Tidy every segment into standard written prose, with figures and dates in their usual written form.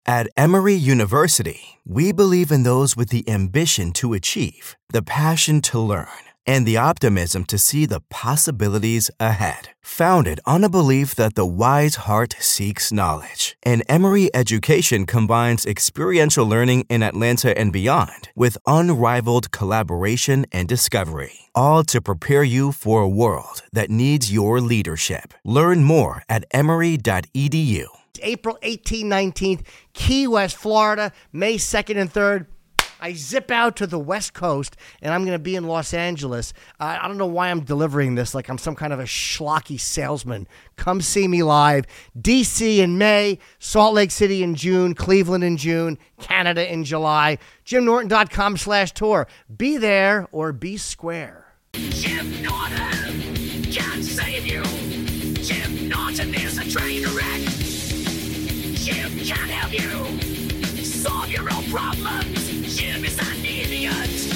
At Emory University, we believe in those with the ambition to achieve, the passion to learn, and the optimism to see the possibilities ahead. Founded on a belief that the wise heart seeks knowledge, and Emory education combines experiential learning in Atlanta and beyond with unrivaled collaboration and discovery, all to prepare you for a world that needs your leadership. Learn more at emory.edu. April 18th, 19th, Key West, Florida, May 2nd and 3rd. I zip out to the West Coast, and I'm going to be in Los Angeles. I don't know why I'm delivering this like I'm some kind of a schlocky salesman. Come see me live. D.C. in May, Salt Lake City in June, Cleveland in June, Canada in July. JimNorton.com/tour. Be there or be square. Jim Norton can't save you. Jim Norton is a train wreck. Jim can't help you solve your own problems. Jim is an idiot.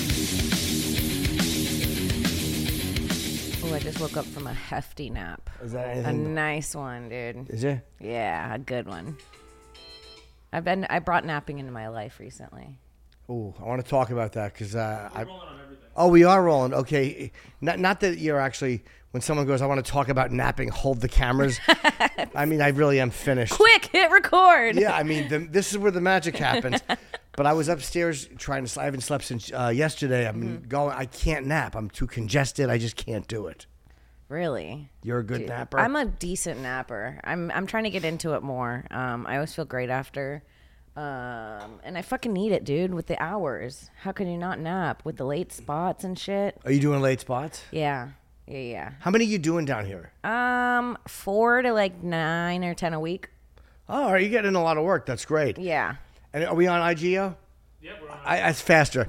Oh, I just woke up from a hefty nap. Is that A anything? nice one, dude. Is it? Yeah, a good one. I brought napping into my life recently. Ooh, I want to talk about that because Oh, we are rolling. Okay, not that you're actually. When someone goes, I want to talk about napping, hold the cameras. I mean, I really am finished. Quick, hit record. Yeah, I mean, this is where the magic happens. But I was upstairs trying to. I haven't slept since yesterday. I can't nap. I'm too congested. I just can't do it. Really? You're a good Dude, napper. I'm a decent napper. I'm trying to get into it more. I always feel great after. And I fucking need it, dude, with the hours. How can you not nap with the late spots and shit? Are you doing late spots? Yeah. How many are you doing down here? 4 to like 9 or 10 a week. Oh, are you getting a lot of work? That's great. Yeah. And are we on IGO? Yep, we're on. That's faster.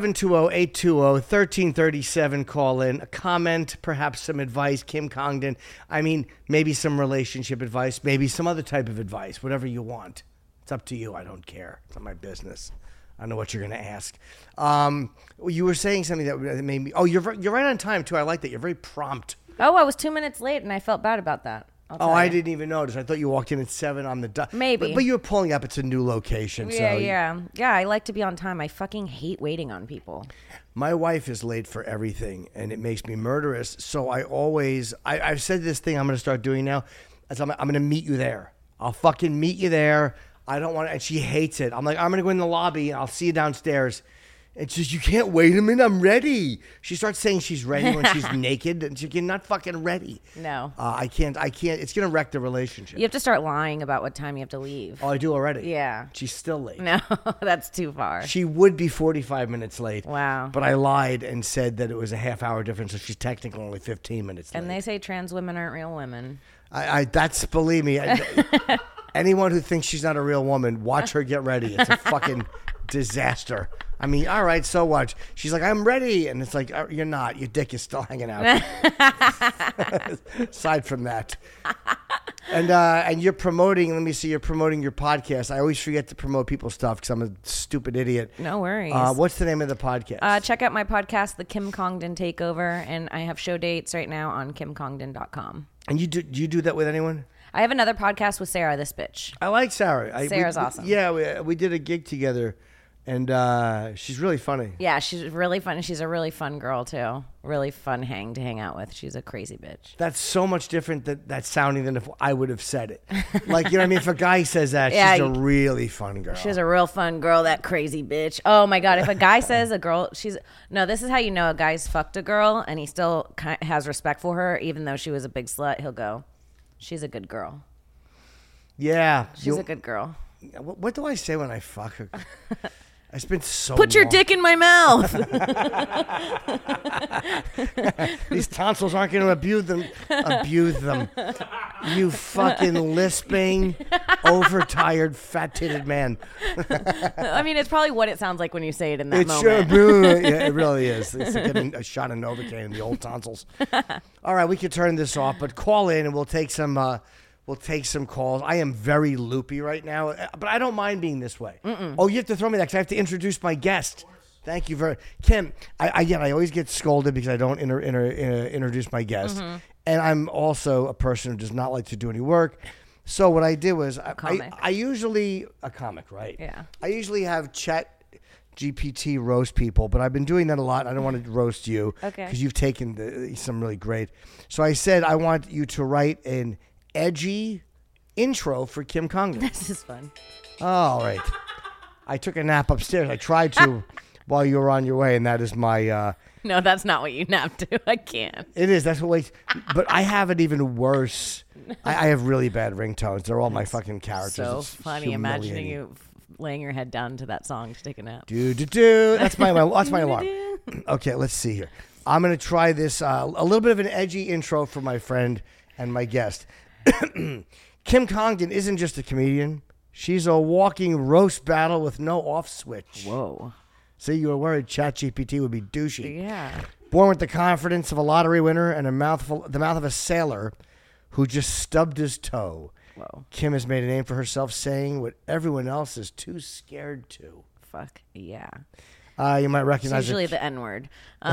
720-820-1337. Call in. A comment, perhaps some advice. Kim Congdon. I mean, maybe some relationship advice. Maybe some other type of advice. Whatever you want. It's up to you. I don't care. It's not my business. I know what you're going to ask. You were saying something that made me... Oh, you're right on time, too. I like that. You're very prompt. Oh, I was 2 minutes late, and I felt bad about that. I didn't even notice. I thought you walked in at 7 on the dot. Maybe. But you were pulling up. It's a new location. Yeah. I like to be on time. I fucking hate waiting on people. My wife is late for everything, and it makes me murderous. So I've said this thing I'm going to start doing now. I'm going to meet you there. I'll fucking meet you there. I don't want to, and she hates it. I'm like, I'm going to go in the lobby, and I'll see you downstairs. And she says, you can't wait a minute, I'm ready. She starts saying she's ready when she's naked, and she's not fucking ready. No. I can't. It's going to wreck the relationship. You have to start lying about what time you have to leave. Oh, I do already. Yeah. She's still late. No, that's too far. She would be 45 minutes late. Wow. But I lied and said that it was a half-hour difference, so she's technically only 15 minutes late. And they say trans women aren't real women. Believe me, anyone who thinks she's not a real woman, watch her get ready. It's a fucking disaster. I mean, all right, so what? She's like, I'm ready. And it's like, you're not. Your dick is still hanging out. Aside from that. And you're promoting, you're promoting your podcast. I always forget to promote people's stuff because I'm a stupid idiot. No worries. What's the name of the podcast? Check out my podcast, The Kim Congdon Takeover, and I have show dates right now on kimcongdon.com. And do you do that with anyone? I have another podcast with Sarah, this bitch. I like Sarah. Sarah's awesome. Yeah, we did a gig together, and she's really funny. Yeah, she's really fun. She's a really fun girl, too. Really fun to hang out with. She's a crazy bitch. That's so much different that sounding than if I would have said it. Like, you know what I mean? If a guy says that, she's a really fun girl. She's a real fun girl, that crazy bitch. Oh, my God. If a guy says a girl, no, this is how you know a guy's fucked a girl, and he still has respect for her, even though she was a big slut. He'll go, she's a good girl. Yeah. She's a good girl. What do I say when I fuck her? I spent so Put your dick in my mouth. These tonsils aren't going to abuse them. You fucking lisping, overtired, fat-titted man. I mean, it's probably what it sounds like when you say it in that moment. Yeah, it really is. It's like getting a shot of Novocaine in the old tonsils. All right, we can turn this off, but call in and we'll take some calls. I am very loopy right now, but I don't mind being this way. Oh, you have to throw me that because I have to introduce my guest. Thank you very Kim. I always get scolded because I don't introduce my guest. And I'm also a person who does not like to do any work. So what I did was Comic. I usually a comic, right? Yeah. I usually have Chat GPT roast people, but I've been doing that a lot. I don't want to roast you Okay. because you've taken some really great. So I said I want you to write an edgy intro for Kim Congdon. This is fun. All right. I took a nap upstairs. I tried to while you were on your way, and that is my. No, that's not what you nap to. I can't. It is. That's what wakes. But I have it even worse. I have really bad ringtones. They're all my fucking characters. So It's funny imagining humiliating. you laying your head down to that song to take a nap. Do. That's my alarm. Okay, let's see here. I'm gonna try this. A little bit of an edgy intro for my friend and my guest. Kim Congdon isn't just a comedian. She's a walking roast battle with no off switch. Whoa. See, you were worried ChatGPT would be douchey. Yeah. Born with the confidence of a lottery winner and the mouth of a sailor who just stubbed his toe. Whoa. Kim has made a name for herself saying what everyone else is too scared to. Fuck yeah. You might It's recognize usually it. the N word.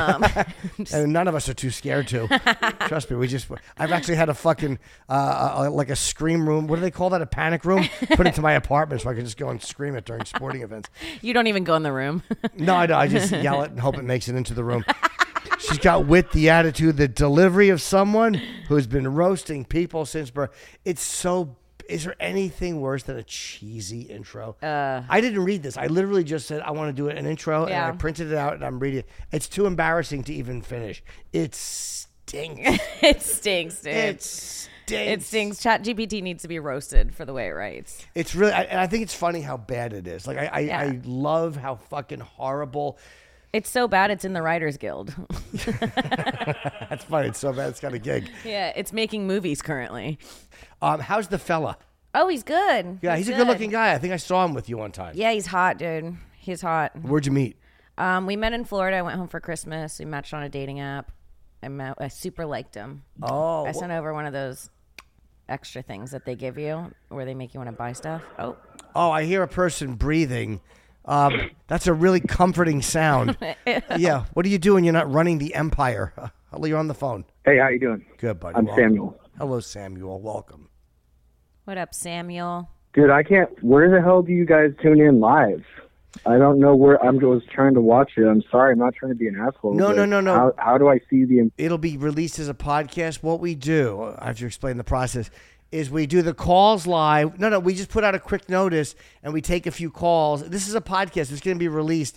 And none of us are too scared to. Trust me, I've actually had a fucking, like a scream room. What do they call that? A panic room? Put into my apartment so I can just go and scream it during sporting events. You don't even go in the room. No, I don't. I just yell it and hope it makes it into the room. She's got wit, the attitude, the delivery of someone who's been roasting people since birth. It's so. Is there anything worse than a cheesy intro? I didn't read this. I literally just said I want to do an intro, Yeah. and I printed it out, and I'm reading it. It's too embarrassing to even finish. It stinks. It stinks, dude. It stinks. It stinks. ChatGPT needs to be roasted for the way it writes. It's really, and I think it's funny how bad it is. Like I Yeah. love how fucking horrible. It's so bad it's in the Writers Guild. That's funny. It's so bad. It's got a gig. Yeah, it's making movies currently. How's the fella? Oh, he's good. Yeah, he's a good-looking guy. I think I saw him with you one time. Yeah, he's hot, dude. He's hot. Where'd you meet? We met in Florida. I went home for Christmas. We matched on a dating app. I super liked him. Oh, I sent over one of those extra things that they give you where they make you want to buy stuff. Oh, I hear a person breathing. That's a really comforting sound. Yeah. What are you doing? You're not running the empire. You're on the phone. Hey, how you doing? Good, buddy. I'm Welcome. Samuel. Hello, Samuel. Welcome. what up, Samuel? Dude, I can't. Where the hell do you guys tune in live? I don't know where. I'm just trying to watch it. I'm sorry. I'm not trying to be an asshole. No, but no, no, no. How do I see the? It'll be released as a podcast. What we do, I have to explain the process, is we do the calls live. No, we just put out a quick notice and we take a few calls. This is a podcast. It's going to be released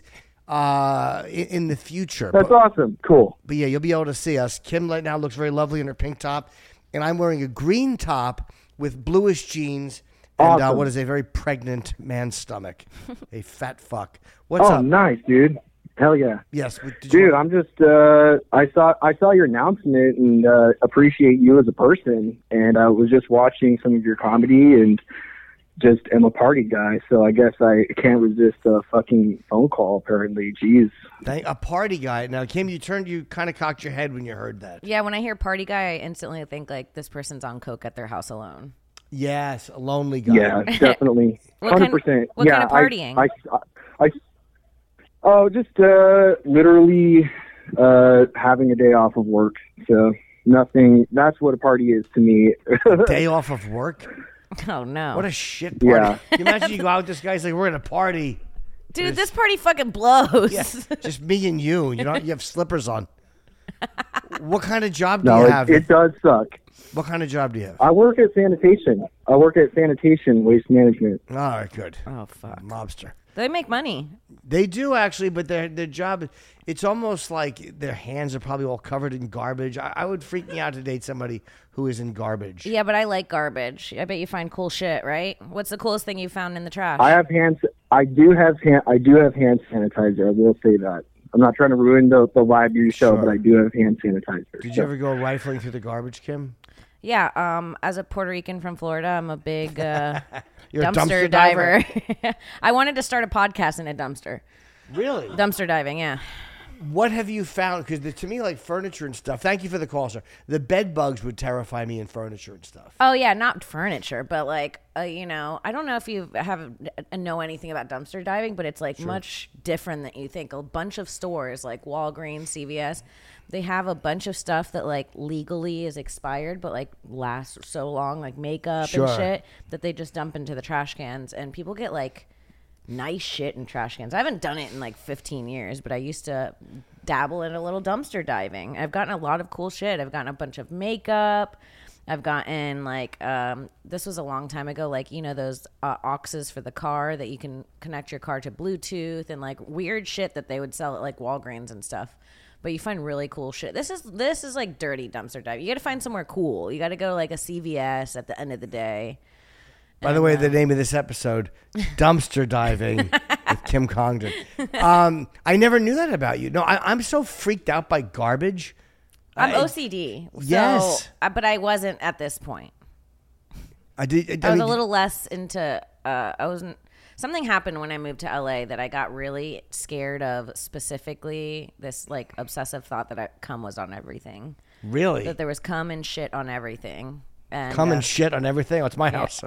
in the future. That's awesome. Cool. But yeah, you'll be able to see us. Kim right now looks very lovely in her pink top, and I'm wearing a green top with bluish jeans and Awesome. what is a very pregnant man's stomach, a fat fuck. What's Oh, up? nice, dude. Hell yeah. Yes, Dude, I'm just. I saw your announcement and appreciate you as a person, and I was just watching some of your comedy and just am a party guy, so I guess I can't resist a fucking phone call. Apparently, jeez. a party guy. Now, Kim, you kind of cocked your head when you heard that. Yeah, when I hear party guy, I instantly think like this person's on coke at their house alone. Yes, a lonely guy. Yeah, definitely, What kind- 100%. what yeah, kind of partying? Just literally having a day off of work. So nothing. That's what a party is to me. Day off of work? Oh no, What a shit party. Yeah. You imagine you go out with this guy's like, we're at a party. dude, this party fucking blows. Yeah, just me and you. You have slippers on. What kind of job do No, you it, have? it does suck. What kind of job do you have? I work at sanitation. Waste management. All right, good. Oh fuck, Mobster. they make money. They do actually, but their job, it's almost like their hands are probably all covered in garbage. I would freak me out to date somebody who is in garbage. Yeah, but I like garbage. I bet you find cool shit, right? What's the coolest thing you found in the trash? I do have hand sanitizer. I will say that. I'm not trying to ruin the vibe of your show, Sure. but I do have hand sanitizer. Did you ever go rifling through the garbage, Kim? Yeah, as a Puerto Rican from Florida, I'm a big You're a dumpster diver. I wanted to start a podcast in a dumpster. Really? Dumpster diving, yeah. What have you found? Because to me, like furniture and stuff. Thank you for the call, sir. The bed bugs would terrify me in furniture and stuff. Oh yeah, not furniture, but like you know, I don't know if you know anything about dumpster diving, but it's like much different than you think. A bunch of stores like Walgreens, CVS, they have a bunch of stuff that like legally is expired, but like lasts so long, like makeup and shit, that they just dump into the trash cans, and people get like nice shit in trash cans. I haven't done it in like 15 years, but I used to dabble in a little dumpster diving. I've gotten a lot of cool shit. I've gotten a bunch of makeup. I've gotten like, this was a long time ago, like, you know, those auxes for the car that you can connect your car to Bluetooth and like weird shit that they would sell at like Walgreens and stuff. But you find really cool shit. This is like dirty dumpster diving. You got to find somewhere cool. You got to go to like a CVS at the end of the day. By the way, the name of this episode, Dumpster Diving with Kim Congdon. I never knew that about you. No, I'm so freaked out by garbage. I'm OCD. Yes. But I wasn't at this point. I was a little less into, something happened when I moved to LA that I got really scared of, specifically this like obsessive thought that cum was on everything. Really? That there was cum and shit on everything. And, cum and shit on everything? Oh, it's my house.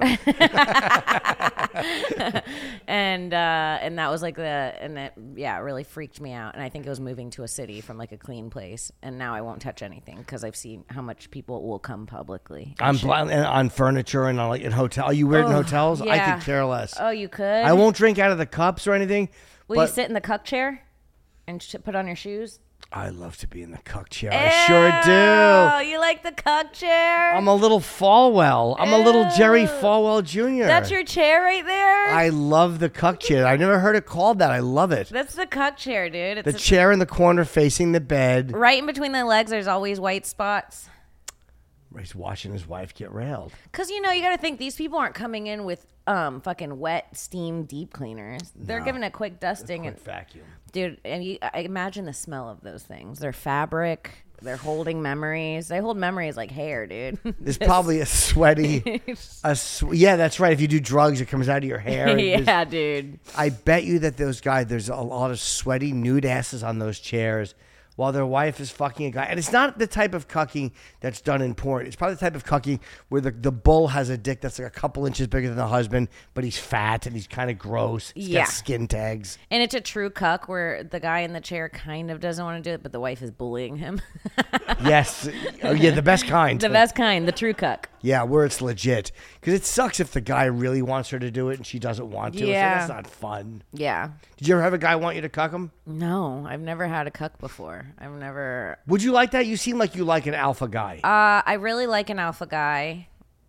And that was like it really freaked me out. And I think it was moving to a city from like a clean place. And now I won't touch anything because I've seen how much people will come publicly. I'm blind on furniture and on, like in hotel. Are you weird in hotels? Yeah. I could care less. Oh, you could? I won't drink out of the cups or anything. Will you sit in the cuck chair and put on your shoes? I love to be in the cuck chair. I sure do. Oh, you like the cuck chair? I'm a little Falwell. I'm a little Jerry Falwell Jr. That's your chair right there? I love the cuck chair. I never heard it called that. I love it. That's the cuck chair, dude. The chair in the corner facing the bed. Right in between the legs, there's always white spots. He's watching his wife get railed. Because, you know, you got to think these people aren't coming in with fucking wet steam deep cleaners. They're giving a quick dusting. Quick vacuum. Dude, and I imagine the smell of those things. They're fabric. They're holding memories. They hold memories like hair, dude. There's probably a sweaty... yeah, that's right. If you do drugs, it comes out of your hair. Yeah, dude. I bet you that those guys, there's a lot of sweaty nude asses on those chairs while their wife is fucking a guy. And it's not the type of cucking that's done in porn. It's probably the type of cucking where the bull has a dick that's like a couple inches bigger than the husband, but he's fat and he's kind of gross. He's got skin tags. And it's a true cuck where the guy in the chair kind of doesn't want to do it, but the wife is bullying him. Yes. Oh, yeah, the best kind. The best kind, the true cuck. Yeah, where it's legit. Because it sucks if the guy really wants her to do it and she doesn't want to. Yeah. So that's not fun. Yeah. Did you ever have a guy want you to cuck him? No, I've never had a cuck before. I've never... Would you like that? You seem like you like an alpha guy. I really like an alpha guy.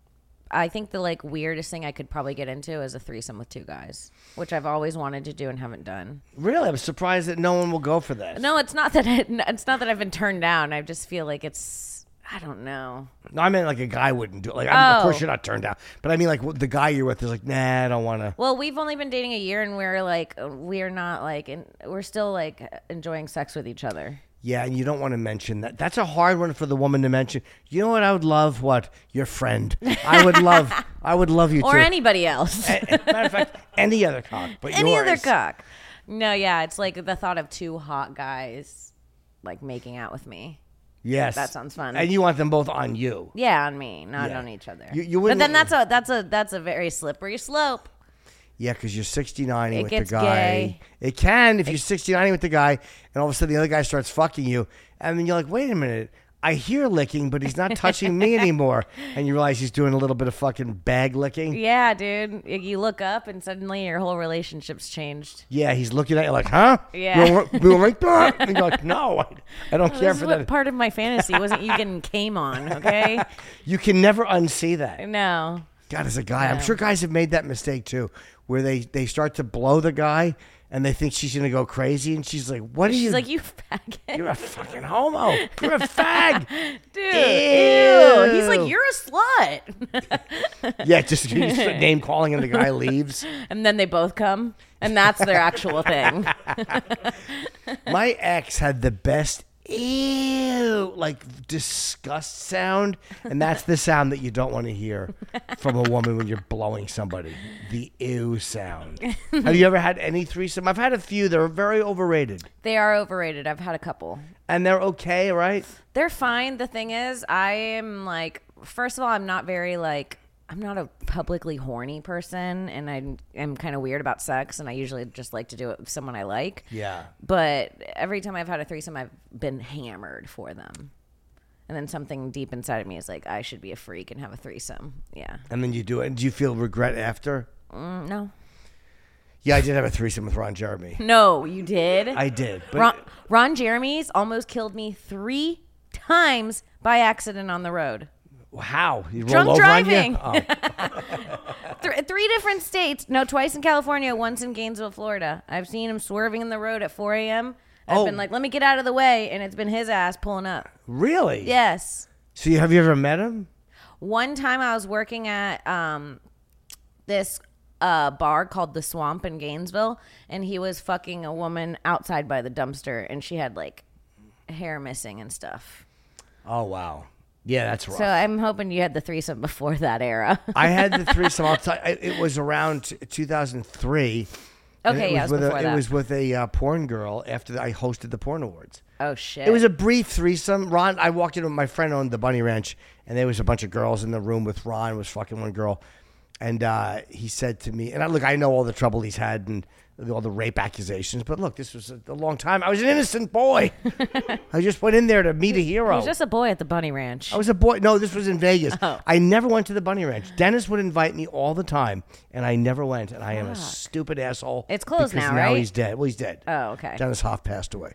I think the like weirdest thing I could probably get into is a threesome with two guys, which I've always wanted to do and haven't done. Really? I'm surprised that no one will go for that. No, it's not that it's not that I've been turned down. I just feel like it's... I don't know. No, I meant like a guy wouldn't do it. Like, of course you're not turned down. But I mean like the guy you're with is like, nah, I don't want to. Well, we've only been dating a year and we're not like, we're still like enjoying sex with each other. Yeah, and you don't want to mention that. That's a hard one for the woman to mention. You know what I would love? What? Your friend. I would love you or too. Anybody else. Matter of fact, any other cock. But any yours. other cock. No, yeah, it's like the thought of two hot guys like making out with me. Yes. That sounds fun. And you want them both on you. Yeah, on me, not on each other. You but wouldn't, then that's a very slippery slope. Yeah, because you're 69 with the gets guy. gay. It can if you're 69 with the guy, and all of a sudden the other guy starts fucking you, and then you're like, wait a minute, I hear licking, but he's not touching me anymore, and you realize he's doing a little bit of fucking bag licking. Yeah, dude. You look up and suddenly your whole relationship's changed. Yeah, he's looking at you like, huh? Yeah. You like that? And you're like, no, I don't care This for is what that. part of my fantasy wasn't you getting came on, okay? You can never unsee that. No. God, as a guy, I'm sure guys have made that mistake too, where they start to blow the guy and they think she's going to go crazy. And she's like, what are you? She's like, you faggot. You're a fucking homo. You're a fag. Dude, Ew. He's like, you're a slut. Yeah, just you start name calling and the guy leaves. And then they both come. And that's their actual thing. My ex had the best ew, like disgust sound, and that's the sound that you don't want to hear from a woman when you're blowing somebody. The ew sound. Have you ever had any threesome? I've had a few. They're very overrated. They are overrated. I've had a couple. And they're okay, right? They're fine. The thing is, I am like, first of all, I'm not a publicly horny person, and I am kind of weird about sex, and I usually just like to do it with someone I like. Yeah. But every time I've had a threesome, I've been hammered for them. And then something deep inside of me is like, I should be a freak and have a threesome. Yeah. And then you do it. Do you feel regret after? No. Yeah, I did have a threesome with Ron Jeremy. No, you did? I did. But Ron Jeremy's almost killed me 3 times by accident on the road. How? You Drunk roll over driving. on you? Oh. 3 different states. No, twice in California, once in Gainesville, Florida. I've seen him swerving in the road at 4 a.m. I've been like, let me get out of the way, and it's been his ass pulling up. Really? Yes. So have you ever met him? One time I was working at this bar called The Swamp in Gainesville, and he was fucking a woman outside by the dumpster, and she had like hair missing and stuff. Oh, wow. Yeah, that's rough. So I'm hoping you had the threesome before that era. I had the threesome. I'll tell you, it was around 2003. Okay, yeah, it was before that. It was with a porn girl after I hosted the Porn Awards. Oh, shit. It was a brief threesome. Ron, I walked in with my friend owned the Bunny Ranch, and there was a bunch of girls in the room with Ron, was fucking one girl. And he said to me, and I know all the trouble he's had and all the rape accusations, but look, this was a long time. I was an innocent boy. I just went in there to meet a hero. He was just a boy at the Bunny Ranch. I was a boy. No, this was in Vegas. Oh. I never went to the Bunny Ranch. Dennis would invite me all the time, and I never went, and I am a stupid asshole. It's closed because now, now right? he's dead. Well, he's dead. Oh, okay. Dennis Hoff passed away.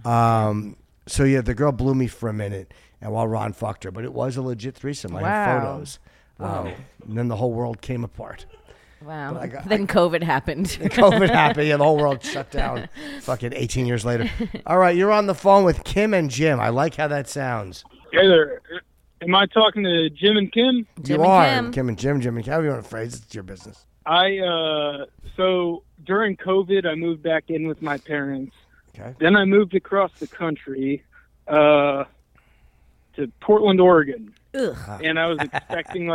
So, yeah, the girl blew me for a minute, and while Ron fucked her, but it was a legit threesome. I have Wow. photos. And then the whole world came apart. Wow. Then COVID happened. COVID happened. Yeah, the whole world shut down fucking 18 years later. All right, you're on the phone with Kim and Jim. I like how that sounds. Hey there. Am I talking to Jim and Kim? Jim you and are. Kim. Kim and Jim. Jim and Kim. However you want to phrase it. It's your business. So during COVID, I moved back in with my parents. Okay. Then I moved across the country to Portland, Oregon. Ugh. And I was expecting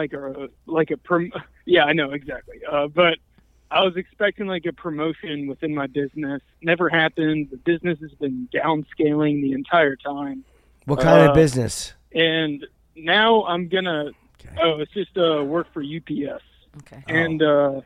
yeah, I know exactly. But I was expecting like a promotion within my business. Never happened. The business has been downscaling the entire time. What kind of business? And now I'm gonna. Oh, it's just work for UPS. Okay. And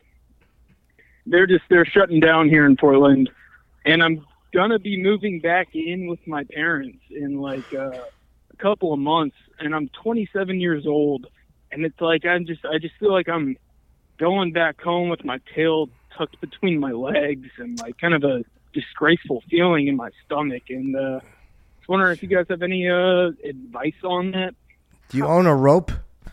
they're shutting down here in Portland, and I'm gonna be moving back in with my parents in like a couple of months, and I'm 27 years old, and it's like I just feel like I'm going back home with my tail tucked between my legs and like kind of a disgraceful feeling in my stomach, and I was wondering if you guys have any advice on that. Do you own a rope?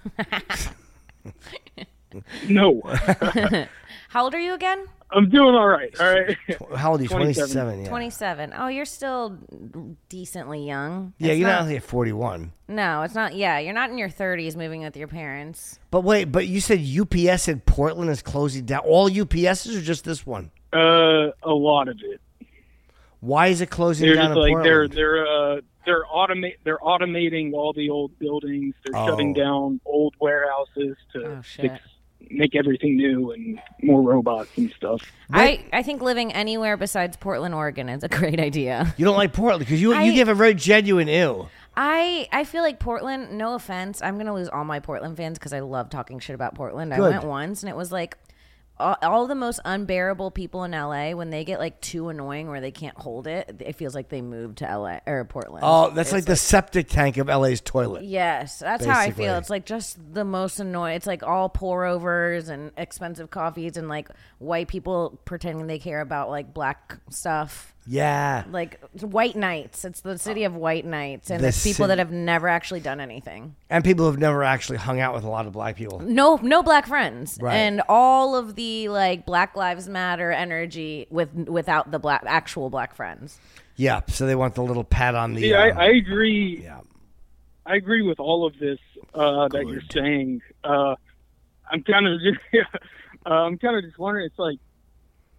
No. How old are you again? I'm doing all right. All right. How old are you? 27. 27. Yeah. 27. Oh, you're still decently young. Yeah, It's you're not only at 41. No, it's not. Yeah, you're not in your 30s moving with your parents. But wait, you said UPS in Portland is closing down. All UPSs or just this one? A lot of it. Why is it closing They're down just in like Portland? they're automating all the old buildings. They're Oh. shutting down old warehouses to Oh, shit. make everything new and more robots and stuff. I think living anywhere besides Portland, Oregon is a great idea. You don't like Portland because you I- give a very genuine ew. I feel like Portland, no offense, I'm going to lose all my Portland fans because I love talking shit about Portland. I Good. went once and it was like all the most unbearable people in LA, when they get like too annoying where they can't hold it, it feels like they moved to LA or Portland. Oh, that's It's like the septic tank of LA's toilet. Yes, that's how I Basically. feel. It's like just the most annoying. It's like all pour overs and expensive coffees and like white people pretending they care about like black stuff. Yeah. Like white knights. It's the city of white knights, and The it's people ci- that have never actually done anything. And people who've never actually hung out with a lot of black people. No black friends, Right. and all of the like Black Lives Matter energy without the actual black friends. Yeah, so they want the little pat on the... Yeah, I agree. Yeah. I agree with all of this that you're saying. I'm kind of just wondering. It's like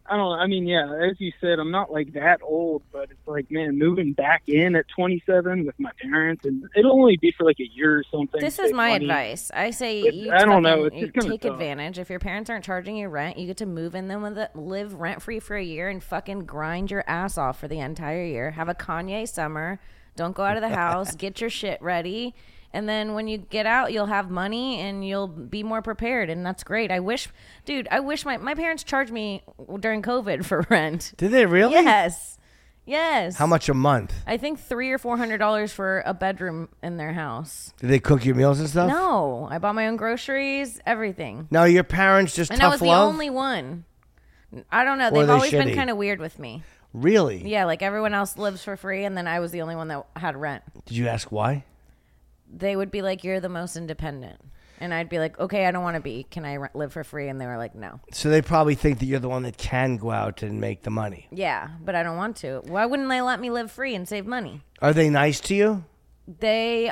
I don't. I mean, yeah, as you said, I'm not like that old, but it's like, man, moving back in at 27 with my parents, and it'll only be for like a year or something. This is my advice. I say I don't know. It's you just gonna take suck. advantage. If your parents aren't charging you rent, you get to move in them with it, live rent free for a year, and fucking grind your ass off for the entire year. Have a Kanye summer. Don't go out of the house. Get your shit ready. And then when you get out, you'll have money and you'll be more prepared. And that's great. I wish my parents charged me during COVID for rent. Did they really? Yes. How much a month? I think $300 or $400 for a bedroom in their house. Did they cook your meals and stuff? No. I bought my own groceries, everything. No, your parents just And tough I was love? the only one. I don't know. Or They've they always been shitty? kind of weird with me. Really? Yeah, like everyone else lives for free, and then I was the only one that had rent. Did you ask why? They would be like, "You're the most independent," and I'd be like, "Okay, I don't want to be. Can I live for free?" And they were like, "No." So they probably think that you're the one that can go out and make the money. Yeah, but I don't want to. Why wouldn't they let me live free and save money? Are they nice to you? They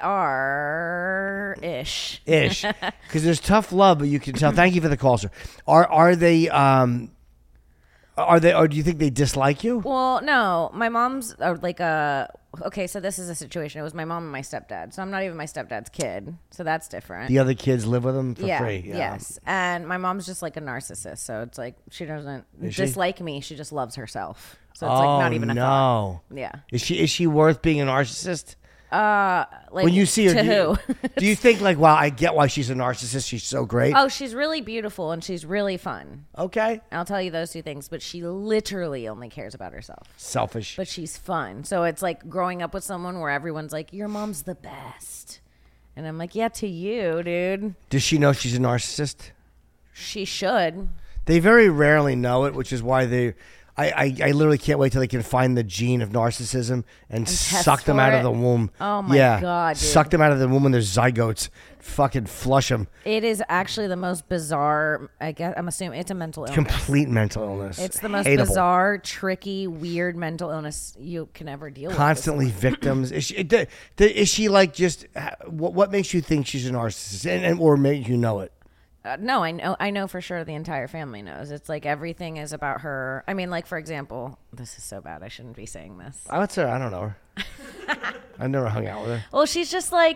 are ish. Ish. Because there's tough love, but you can tell. Thank you for the call, sir. Are they or do you think they dislike you? Well, no, my mom's like okay, so this is a situation. It was my mom and my stepdad. So I'm not even my stepdad's kid. So that's different. The other kids live with them for yeah, free. Yeah. Yes. And my mom's just like a narcissist. So it's like she doesn't Is she? dislike me. She just loves herself. So it's like not even a thought. Yeah. Is she worth being a narcissist? Like When you see her, to do who? do you think like, wow, I get why she's a narcissist. She's so great. Oh, she's really beautiful and she's really fun. Okay. I'll tell you those two things, but she literally only cares about herself. Selfish. But she's fun. So it's like growing up with someone where everyone's like, your mom's the best. And I'm like, yeah, to you, dude. Does she know she's a narcissist? She should. They very rarely know it, which is why I literally can't wait till they can find the gene of narcissism and test suck them for out of it? the womb. Oh my God, dude. Suck them out of the womb when they're zygotes. Fucking flush them. It is actually the most bizarre, I guess, I'm assuming it's a mental illness. Complete mental illness. It's the most Hateable. bizarre, tricky, weird mental illness you can ever deal with. Constantly victims. Is she like just what makes you think she's a narcissist and or makes you know it? No, I know for sure the entire family knows. It's like everything is about her. I mean, like, for example, this is so bad. I shouldn't be saying this. I would say I don't know her. I never hung out with her. Well, she's just like,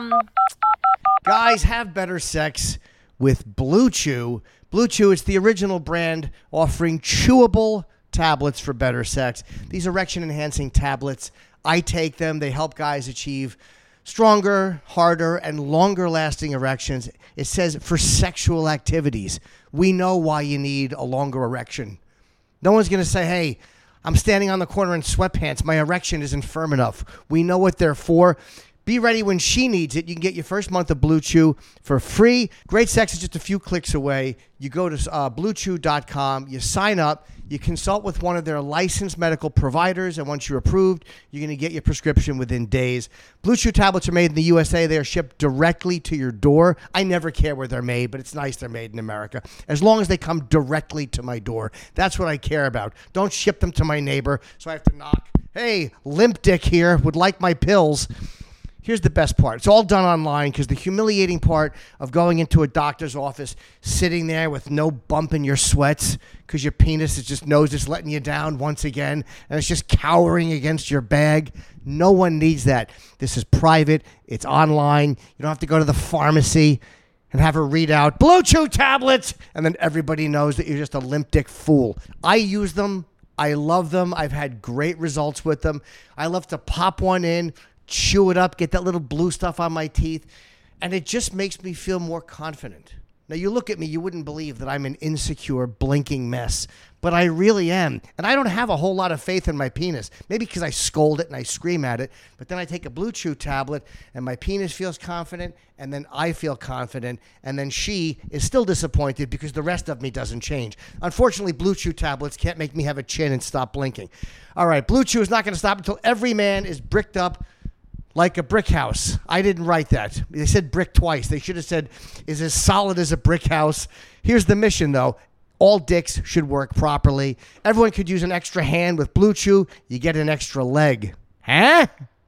Guys, have better sex with Blue Chew. Blue Chew is the original brand offering chewable tablets for better sex. These erection-enhancing tablets, I take them. They help guys achieve stronger, harder, and longer-lasting erections. It says for sexual activities. We know why you need a longer erection. No one's going to say, hey, I'm standing on the corner in sweatpants. My erection isn't firm enough. We know what they're for. Be ready when she needs it. You can get your first month of Blue Chew for free. Great sex is just a few clicks away. You go to BlueChew.com. You sign up. You consult with one of their licensed medical providers, and once you're approved, you're going to get your prescription within days. Blue Chew tablets are made in the USA. They are shipped directly to your door. I never care where they're made, but it's nice they're made in America. As long as they come directly to my door, that's what I care about. Don't ship them to my neighbor, so I have to knock. Hey, Limp Dick here would like my pills. Here's the best part. It's all done online because the humiliating part of going into a doctor's office, sitting there with no bump in your sweats because your penis is just knows it's letting you down once again and it's just cowering against your bag. No one needs that. This is private. It's online. You don't have to go to the pharmacy and have her read out Blue Chew tablets and then everybody knows that you're just a limp dick fool. I use them. I love them. I've had great results with them. I love to pop one in, chew it up, get that little blue stuff on my teeth, and it just makes me feel more confident. Now, you look at me, you wouldn't believe that I'm an insecure, blinking mess, but I really am. And I don't have a whole lot of faith in my penis, maybe because I scold it and I scream at it, but then I take a Blue Chew tablet and my penis feels confident, and then I feel confident, and then she is still disappointed because the rest of me doesn't change. Unfortunately, Blue Chew tablets can't make me have a chin and stop blinking. All right, Blue Chew is not going to stop until every man is bricked up like a brick house. I didn't write that. They said brick twice. They should have said is as solid as a brick house. Here's the mission, though. All dicks should work properly. Everyone could use an extra hand with Blue Chew. You get an extra leg. Huh?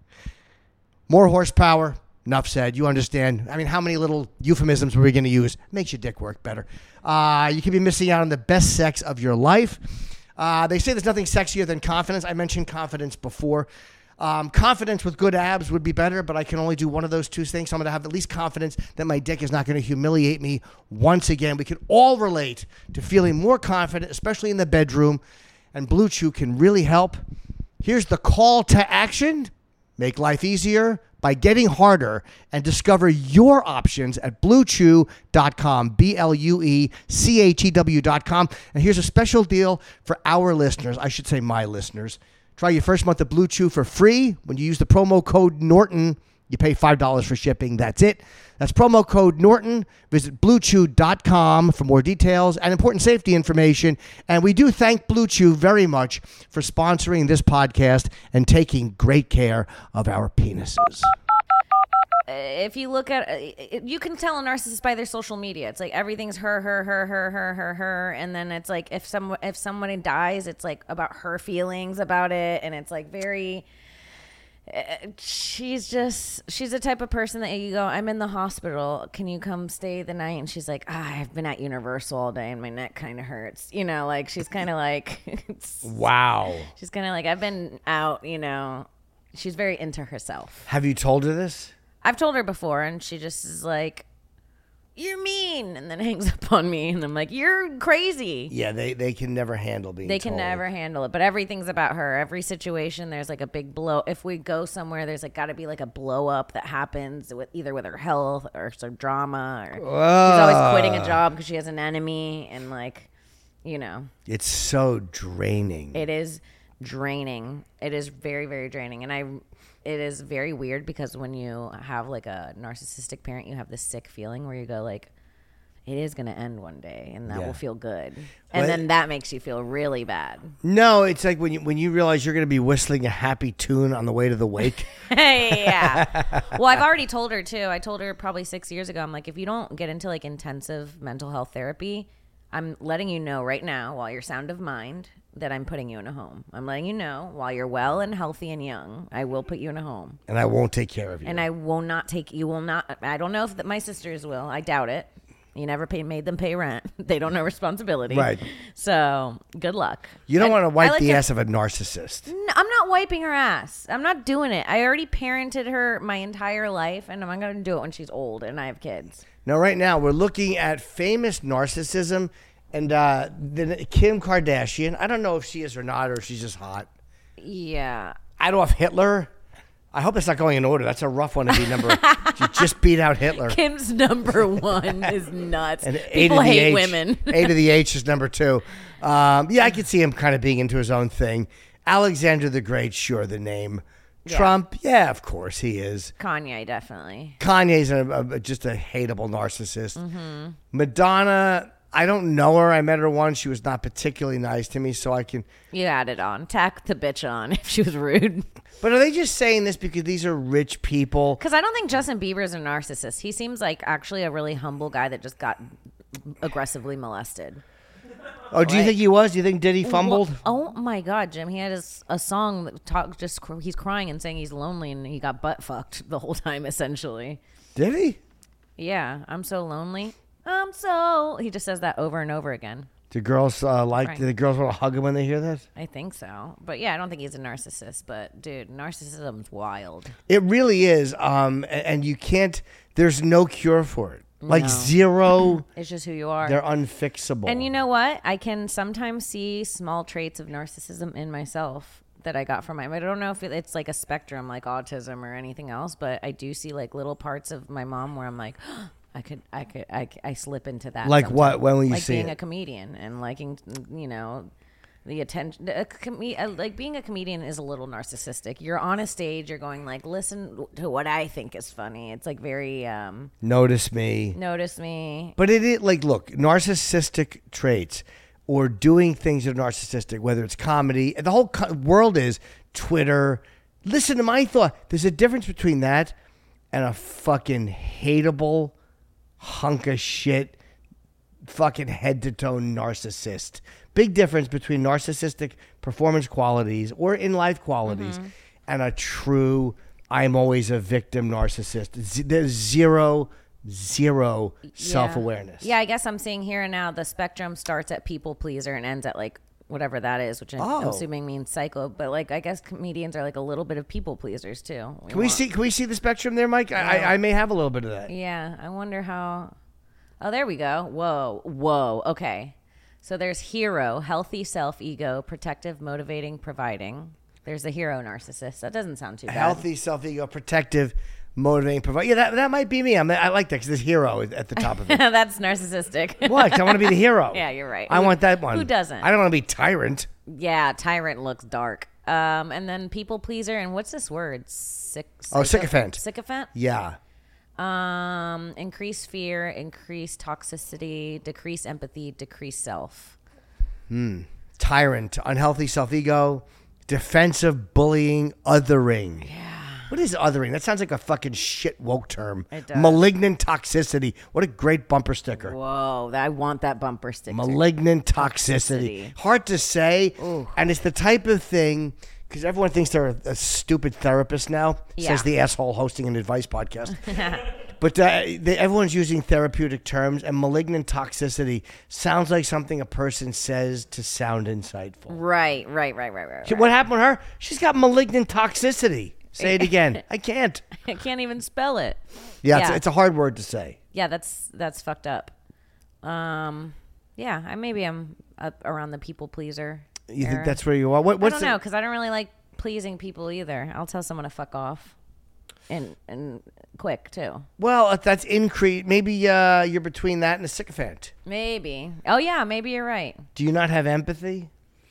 More horsepower. Enough said. You understand. I mean, how many little euphemisms were we going to use? Makes your dick work better. You could be missing out on the best sex of your life. They say there's nothing sexier than confidence. I mentioned confidence before. Confidence with good abs would be better, but I can only do one of those two things. So I'm going to have at least confidence that my dick is not going to humiliate me once again. We can all relate to feeling more confident, especially in the bedroom, and Blue Chew can really help. Here's the call to action. Make life easier by getting harder and discover your options at BlueChew.com, BlueChew.com. And here's a special deal for our listeners. I should say my listeners. Try your first month of Blue Chew for free. When you use the promo code Norton, you pay $5 for shipping. That's it. That's promo code Norton. Visit BlueChew.com for more details and important safety information. And we do thank Blue Chew very much for sponsoring this podcast and taking great care of our penises. If you look at, you can tell a narcissist by their social media. It's like everything's her, and then it's like if somebody dies, it's like about her feelings about it, and it's like very. She's the type of person that you go, I'm in the hospital. Can you come stay the night? And she's like, I've been at Universal all day and my neck kind of hurts. You know, like she's kind of like, wow. She's kind of like, I've been out. You know, she's very into herself. Have you told her this? I've told her before, and she just is like, you're mean, and then hangs up on me, and I'm like, you're crazy. Yeah, they can never handle being told. They can never handle it, but everything's about her. Every situation, there's like a big blow. If we go somewhere, there's like got to be like a blow up that happens with either with her health or some drama. Or she's always quitting a job because she has an enemy, and like, you know. It's so draining. It is draining. It is very, very draining, and it is very weird because when you have like a narcissistic parent, you have this sick feeling where you go like, it is going to end one day and that will feel good. And then that makes you feel really bad. No, it's like when you realize you're going to be whistling a happy tune on the way to the wake. Yeah. Well, I've already told her too. I told her probably 6 years ago, I'm like, if you don't get into like intensive mental health therapy, I'm letting you know right now while you're sound of mind that I'm putting you in a home. I'm letting you know while you're well and healthy and young, I will put you in a home. And I won't take care of you. And I will not take, you will not, I don't know if my sisters will. I doubt it. You never made them pay rent. They don't know responsibility. Right. So good luck. You don't want to wipe the ass of a narcissist. No, I'm not wiping her ass. I'm not doing it. I already parented her my entire life, and I'm going to do it when she's old and I have kids. Now, right now, we're looking at famous narcissism. And Kim Kardashian, I don't know if she is or not, or if she's just hot. Yeah. Adolf Hitler. I hope it's not going in order. That's a rough one to be number. She just beat out Hitler. Kim's number one is nuts. And People hate women. A to the H is number two. Yeah, I could see him kind of being into his own thing. Alexander the Great, sure, the name. Yeah. Trump, yeah, of course he is. Kanye, definitely. Kanye's just a hateable narcissist. Mm-hmm. Madonna, I don't know her. I met her once. She was not particularly nice to me, so I can... You add it on. Tack the bitch on if she was rude. But are they just saying this because these are rich people? Because I don't think Justin Bieber's a narcissist. He seems like actually a really humble guy that just got aggressively molested. Oh, do you think he was? Do you think Diddy fumbled? Well, oh my God, Jim! He had a song that he's crying and saying he's lonely and he got butt fucked the whole time, essentially. Did he? Yeah, I'm so lonely. He just says that over and over again. Do girls do the girls want to hug him when they hear that? I think so. But yeah, I don't think he's a narcissist. But dude, narcissism's wild. It really is. And you can't. There's no cure for it. Like zero. It's just who you are. They're unfixable. And you know what? I can sometimes see small traits of narcissism in myself that I got from him. I don't know if it's like a spectrum, like autism or anything else, but I do see like little parts of my mom where I'm like, I slip into that. Like sometimes. what? When will you like see being it? a comedian and liking, the attention. Like being a comedian is a little narcissistic. You're on a stage. You're going like, listen to what I think is funny. It's like very notice me. But it is like, look, narcissistic traits or doing things that are narcissistic, whether it's comedy, the whole world is Twitter. Listen to my thought. There's a difference between that and a fucking hateable hunk of shit, fucking head to toe narcissist. Big difference between narcissistic performance qualities or in life qualities and a true, I'm always a victim narcissist. There's zero self-awareness. Yeah, I guess I'm seeing here and now the spectrum starts at people pleaser and ends at like whatever that is, which I'm Oh. assuming means psycho. But like, I guess comedians are like a little bit of people pleasers too. Can we see the spectrum there, Mike? I may have a little bit of that. Yeah, I wonder how. Oh, there we go. Whoa. Okay, so there's hero, healthy self-ego, protective, motivating, providing. There's the hero narcissist. That doesn't sound too bad. Healthy, self-ego, protective, motivating, provide. Yeah, that might be me. I like that because this hero is at the top of it. That's narcissistic. What? 'Cause I want to be the hero. Yeah, you're right. I want that one. Who doesn't? I don't want to be tyrant. Yeah, tyrant looks dark. And then people pleaser, and what's this word? Sycophant. Sycophant. Yeah. Increase fear, increase toxicity, decrease empathy, decrease self. Tyrant, unhealthy self-ego, defensive, bullying, othering. Yeah. What is othering? That sounds like a fucking shit woke term. It does. Malignant toxicity. What a great bumper sticker. Whoa, I want that bumper sticker. Malignant toxicity. Hard to say. Ooh. And it's the type of thing, because everyone thinks they're a stupid therapist now, Yeah. says the asshole hosting an advice podcast. But everyone's using therapeutic terms, and malignant toxicity sounds like something a person says to sound insightful. Right. What happened with her? She's got malignant toxicity. Say it again. I can't. I can't even spell it. Yeah, it's a hard word to say. Yeah, that's fucked up. Yeah, maybe I'm up around the people pleaser. You think era. that's where you are? I don't know, because I don't really like pleasing people either. I'll tell someone to fuck off, and quick too. Well, that's increase. Maybe you're between that and a sycophant. Maybe. Oh yeah, maybe you're right. Do you not have empathy?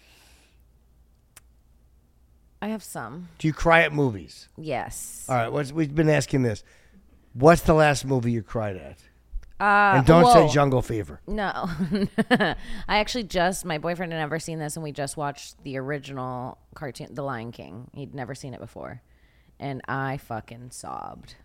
I have some. Do you cry at movies? Yes. All right, we've been asking this. What's the last movie you cried at? And don't whoa. say Jungle Fever. No. I actually my boyfriend had never seen this, and we just watched the original cartoon, The Lion King. He'd never seen it before. And I fucking sobbed.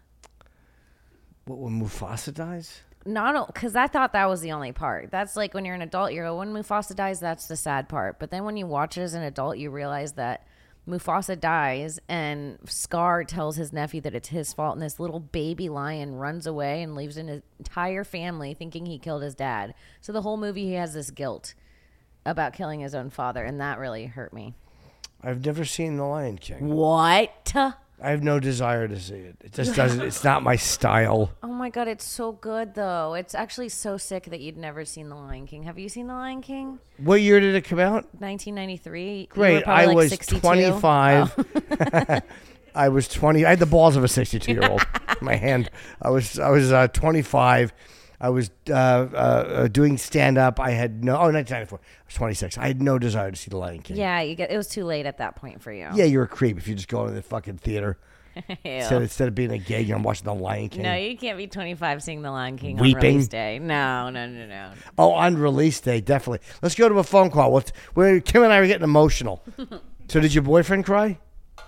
What, when Mufasa dies? Not because I thought that was the only part. That's like when you're an adult, you go, when Mufasa dies, that's the sad part. But then when you watch it as an adult, you realize that Mufasa dies, and Scar tells his nephew that it's his fault, and this little baby lion runs away and leaves an entire family thinking he killed his dad. So the whole movie, he has this guilt about killing his own father, and that really hurt me. I've never seen The Lion King. What? I have no desire to see it. It just doesn't. It's not my style. Oh my God, it's so good, though. It's actually so sick that you'd never seen The Lion King. Have you seen The Lion King? What year did it come out? 1993. Great. I was 25. Oh. I was 20. I had the balls of a 62-year-old in my hand. I was 25. I was doing stand-up. I had 1994. I was 26. I had no desire to see The Lion King. Yeah, it was too late at that point for you. Yeah, you're a creep if you just go to the fucking theater. Ew. Instead of being a gay, you're watching The Lion King. No, you can't be 25 seeing The Lion King on Weeping? release day. No. Oh, on release day, definitely. Let's go to a phone call. Kim and I are getting emotional. So did your boyfriend cry?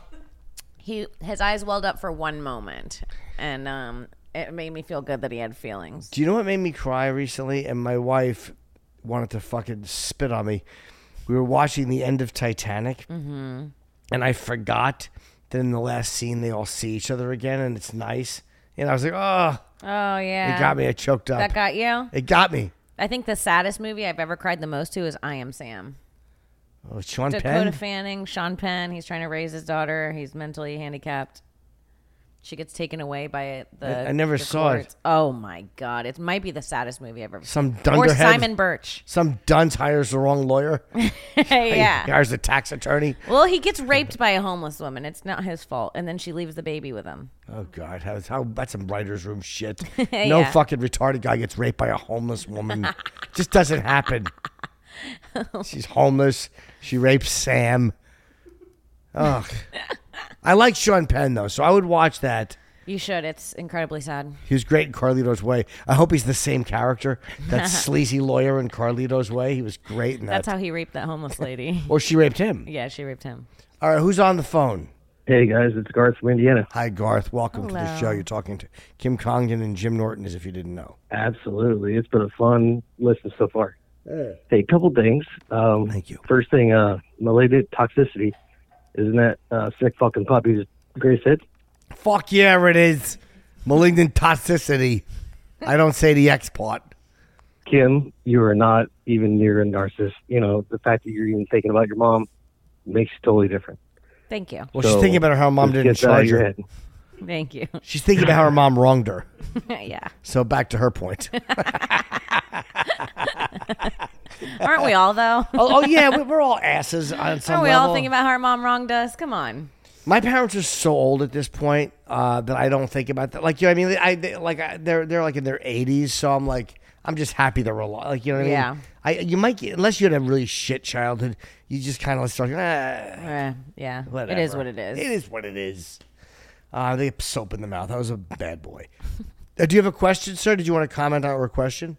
His eyes welled up for one moment, and it made me feel good that he had feelings. Do you know what made me cry recently? And my wife wanted to fucking spit on me. We were watching the end of Titanic, and I forgot that in the last scene they all see each other again, and it's nice. And I was like, oh yeah. It got me. I choked up. That got you? It got me. I think the saddest movie I've ever cried the most to is I Am Sam. Oh, Sean Dakota Penn? Fanning, Sean Penn. He's trying to raise his daughter. He's mentally handicapped. She gets taken away by I never saw it. Oh my God! It might be the saddest movie I've ever Some seen. dunderhead. Or Simon Birch. Some dunce hires the wrong lawyer. Yeah. He hires a tax attorney. Well, he gets raped by a homeless woman. It's not his fault, and then she leaves the baby with him. Oh God, how that's some writer's room shit. Yeah. No fucking retarded guy gets raped by a homeless woman. Just doesn't happen. She's homeless. She rapes Sam. Ugh. I like Sean Penn though, so I would watch that. You should. It's incredibly sad. He was great in Carlito's Way. I hope he's the same character. That sleazy lawyer in Carlito's Way. He was great in that. That's how he raped that homeless lady. Or she raped him. Yeah, she raped him. All right, who's on the phone? Hey guys, it's Garth from Indiana. Hi, Garth. Welcome to the Hello. show. You're talking to Kim Congdon and Jim Norton, as if you didn't know. Absolutely, it's been a fun listen so far. Hey, couple things. Thank you. First thing, malignant toxicity. Isn't that Sick Fucking Puppy's greatest hit? Fuck yeah, it is. Malignant toxicity. I don't say the X part. Kim, you are not even near a narcissist. The fact that you're even thinking about your mom makes you totally different. Thank you. Well, she's thinking about how her mom didn't charge your her. head. Thank you. She's thinking about how her mom wronged her. Yeah. So back to her point. Aren't we all, though? oh yeah, we're all asses on some Aren't we level. all thinking about how our mom wronged us? Come on. My parents are so old at this point that I don't think about that. Like, you know what I mean? They're like in their 80s, so I'm just happy they're alive. Like, you know what I mean? You might get, unless you had a really shit childhood, you just kind of start. Yeah. Whatever. It is what it is. It is what it is. They have soap in the mouth. I was a bad boy. Do you have a question, sir? Did you want to comment on our question?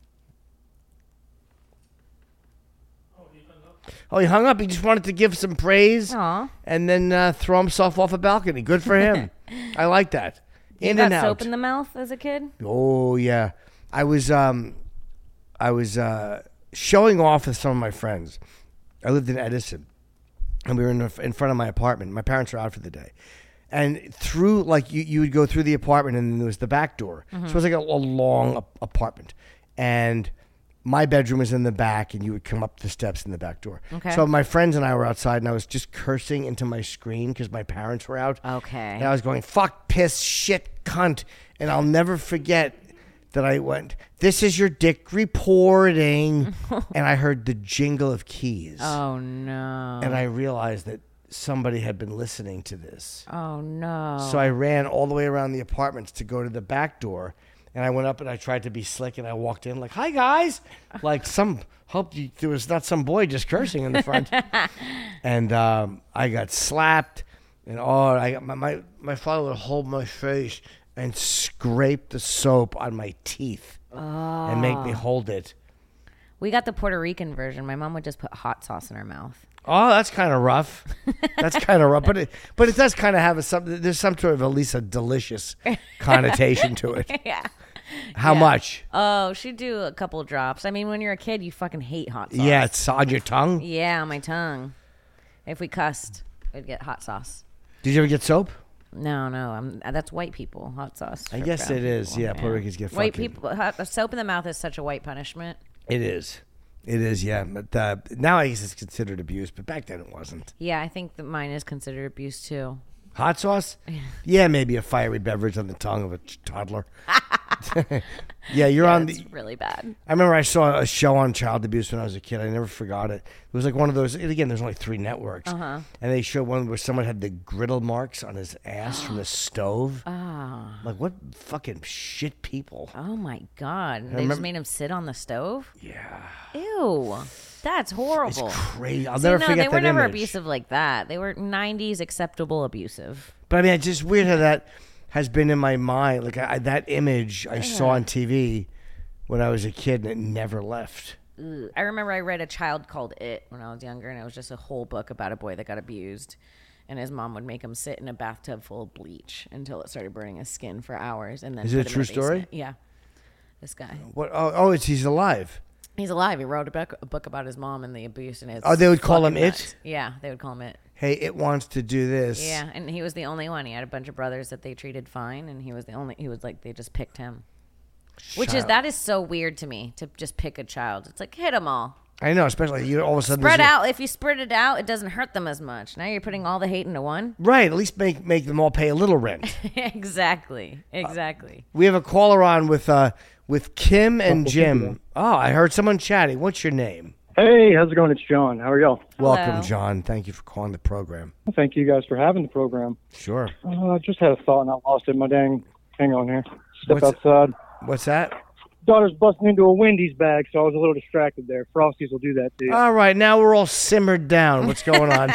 Oh, he hung up. He just wanted to give some praise and then throw himself off a balcony. Good for him. I like that. In you and got out. soap in the mouth as a kid? Oh yeah, I was showing off with some of my friends. I lived in Edison, and we were in front of my apartment. My parents were out for the day, and through you would go through the apartment, and then there was the back door. So it was like a long apartment, and my bedroom was in the back, and you would come up the steps in the back door. Okay. So my friends and I were outside, and I was just cursing into my screen because my parents were out. Okay. And I was going, fuck, piss, shit, cunt. And I'll never forget that I went, this is your dick reporting. And I heard the jingle of keys. Oh, no. And I realized that somebody had been listening to this. Oh, no. So I ran all the way around the apartments to go to the back door. And I went up and I tried to be slick, and I walked in like, hi, guys. Like there was not some boy just cursing in the front. And I got slapped. And I got my father would hold my face and scrape the soap on my teeth and make me hold it. We got the Puerto Rican version. My mom would just put hot sauce in her mouth. Oh, that's kind of rough. That's kind of rough, but it does kind of have there's some sort of at least a delicious connotation to it. Yeah. How much? Oh, she'd do a couple drops. I mean, when you're a kid, you fucking hate hot sauce. Yeah, it's on your tongue. Yeah, on my tongue. If we cussed, we'd get hot sauce. Did you ever get soap? No, that's white people. Hot sauce. I guess it is. Yeah, Puerto Ricans get white fucking. people. Soap in the mouth is such a white punishment. It is. It is, yeah. But now I guess it's considered abuse, but back then it wasn't. Yeah, I think that mine is considered abuse too. Hot sauce? Yeah, maybe a fiery beverage on the tongue of a toddler. Yeah, on the. It's really bad. I remember I saw a show on child abuse when I was a kid. I never forgot it. It was like one of those. And again, there's only 3 networks, and they showed one where someone had the griddle marks on his ass from the stove. Like, what fucking shit people? Oh my god! They just made him sit on the stove. Yeah. Ew, that's horrible. It's crazy. I'll never forget that they were never image. abusive like that. They were 90s acceptable abusive. But I mean, it's just weird how that has been in my mind. Like that image I saw on TV when I was a kid, and it never left. Ugh. I remember I read A Child Called It when I was younger, and it was just a whole book about a boy that got abused, and his mom would make him sit in a bathtub full of bleach until it started burning his skin for hours. And then Is it a true story? Basement. Yeah, this guy. What? He's alive. He's alive. He wrote a book about his mom and the abuse, and his. Oh, they would call him nuts. It? Yeah, they would call him It. Hey, it wants to do this. Yeah, and he was the only one. He had a bunch of brothers that they treated fine, and he was like, they just picked him. That is so weird to me, to just pick a child. It's like, hit them all. I know, especially you all of a sudden. Spread out. If you spread it out, it doesn't hurt them as much. Now you're putting all the hate into one. Right, at least make them all pay a little rent. Exactly. We have a caller on with Kim and Jim. Oh, I heard someone chatting. What's your name? Hey, how's it going? It's John. How are y'all? Welcome, John. Thank you for calling the program. Well, thank you guys for having the program. Sure. I just had a thought and I lost it. Hang on here. Step outside. What's that? Daughter's busting into a Wendy's bag, so I was a little distracted there. Frosties will do that to you. All right, now we're all simmered down. What's going on?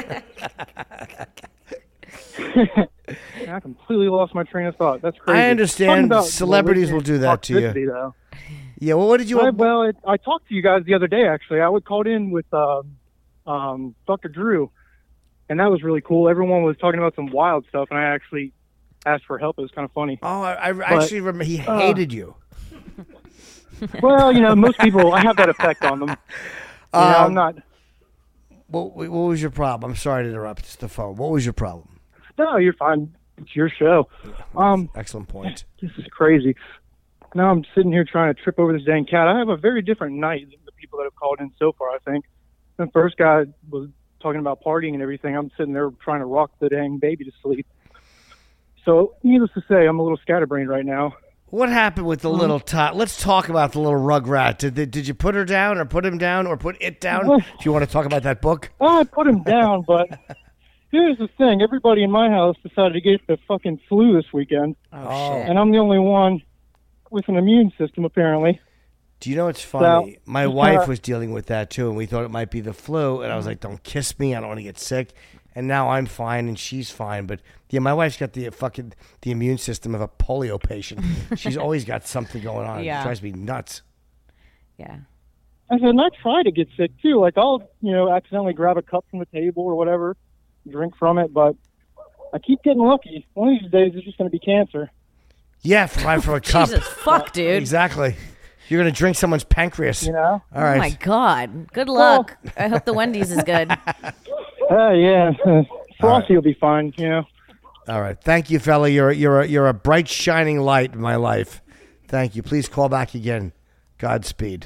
I completely lost my train of thought. That's crazy. I understand celebrities will do that to you. Though. Yeah, well, what did you... I talked to you guys the other day, actually. I called in with Dr. Drew, and that was really cool. Everyone was talking about some wild stuff, and I actually asked for help. It was kind of funny. Oh, I actually remember he hated you. Well, most people, I have that effect on them. I'm not... What was your problem? I'm sorry to interrupt. It's the phone. What was your problem? No, you're fine. It's your show. Excellent point. This is crazy. now I'm sitting here trying to trip over this dang cat. I have a very different night than the people that have called in so far, I think. The first guy was talking about partying and everything. I'm sitting there trying to rock the dang baby to sleep. So, needless to say, I'm a little scatterbrained right now. What happened with the little tot? Let's talk about the little rugrat. Did you put her down or put him down or put it down? Do you want to talk about that book? I put him down, but here's the thing. Everybody in my house decided to get the fucking flu this weekend. Oh, shit. And I'm the only one with an immune system, apparently. Do you know what's funny? So, My wife was dealing with that too, and we thought it might be the flu. And I was like, "Don't kiss me. I don't want to get sick." And now I'm fine, and she's fine. But yeah, my wife's got the immune system of a polio patient. She's always got something going on. Yeah. It drives me nuts. Yeah. I said, and I try to get sick too. Like I'll, accidentally grab a cup from the table or whatever, drink from it, but I keep getting lucky. One of these days it's just going to be cancer. Yeah, from a cup. Jesus, fuck, dude. Exactly. You're gonna drink someone's pancreas. All right. Oh, my God. Good luck. I hope the Wendy's is good. Yeah. Frosty will be fine, All right. Thank you, fella. You're a bright, shining light in my life. Thank you. Please call back again. Godspeed.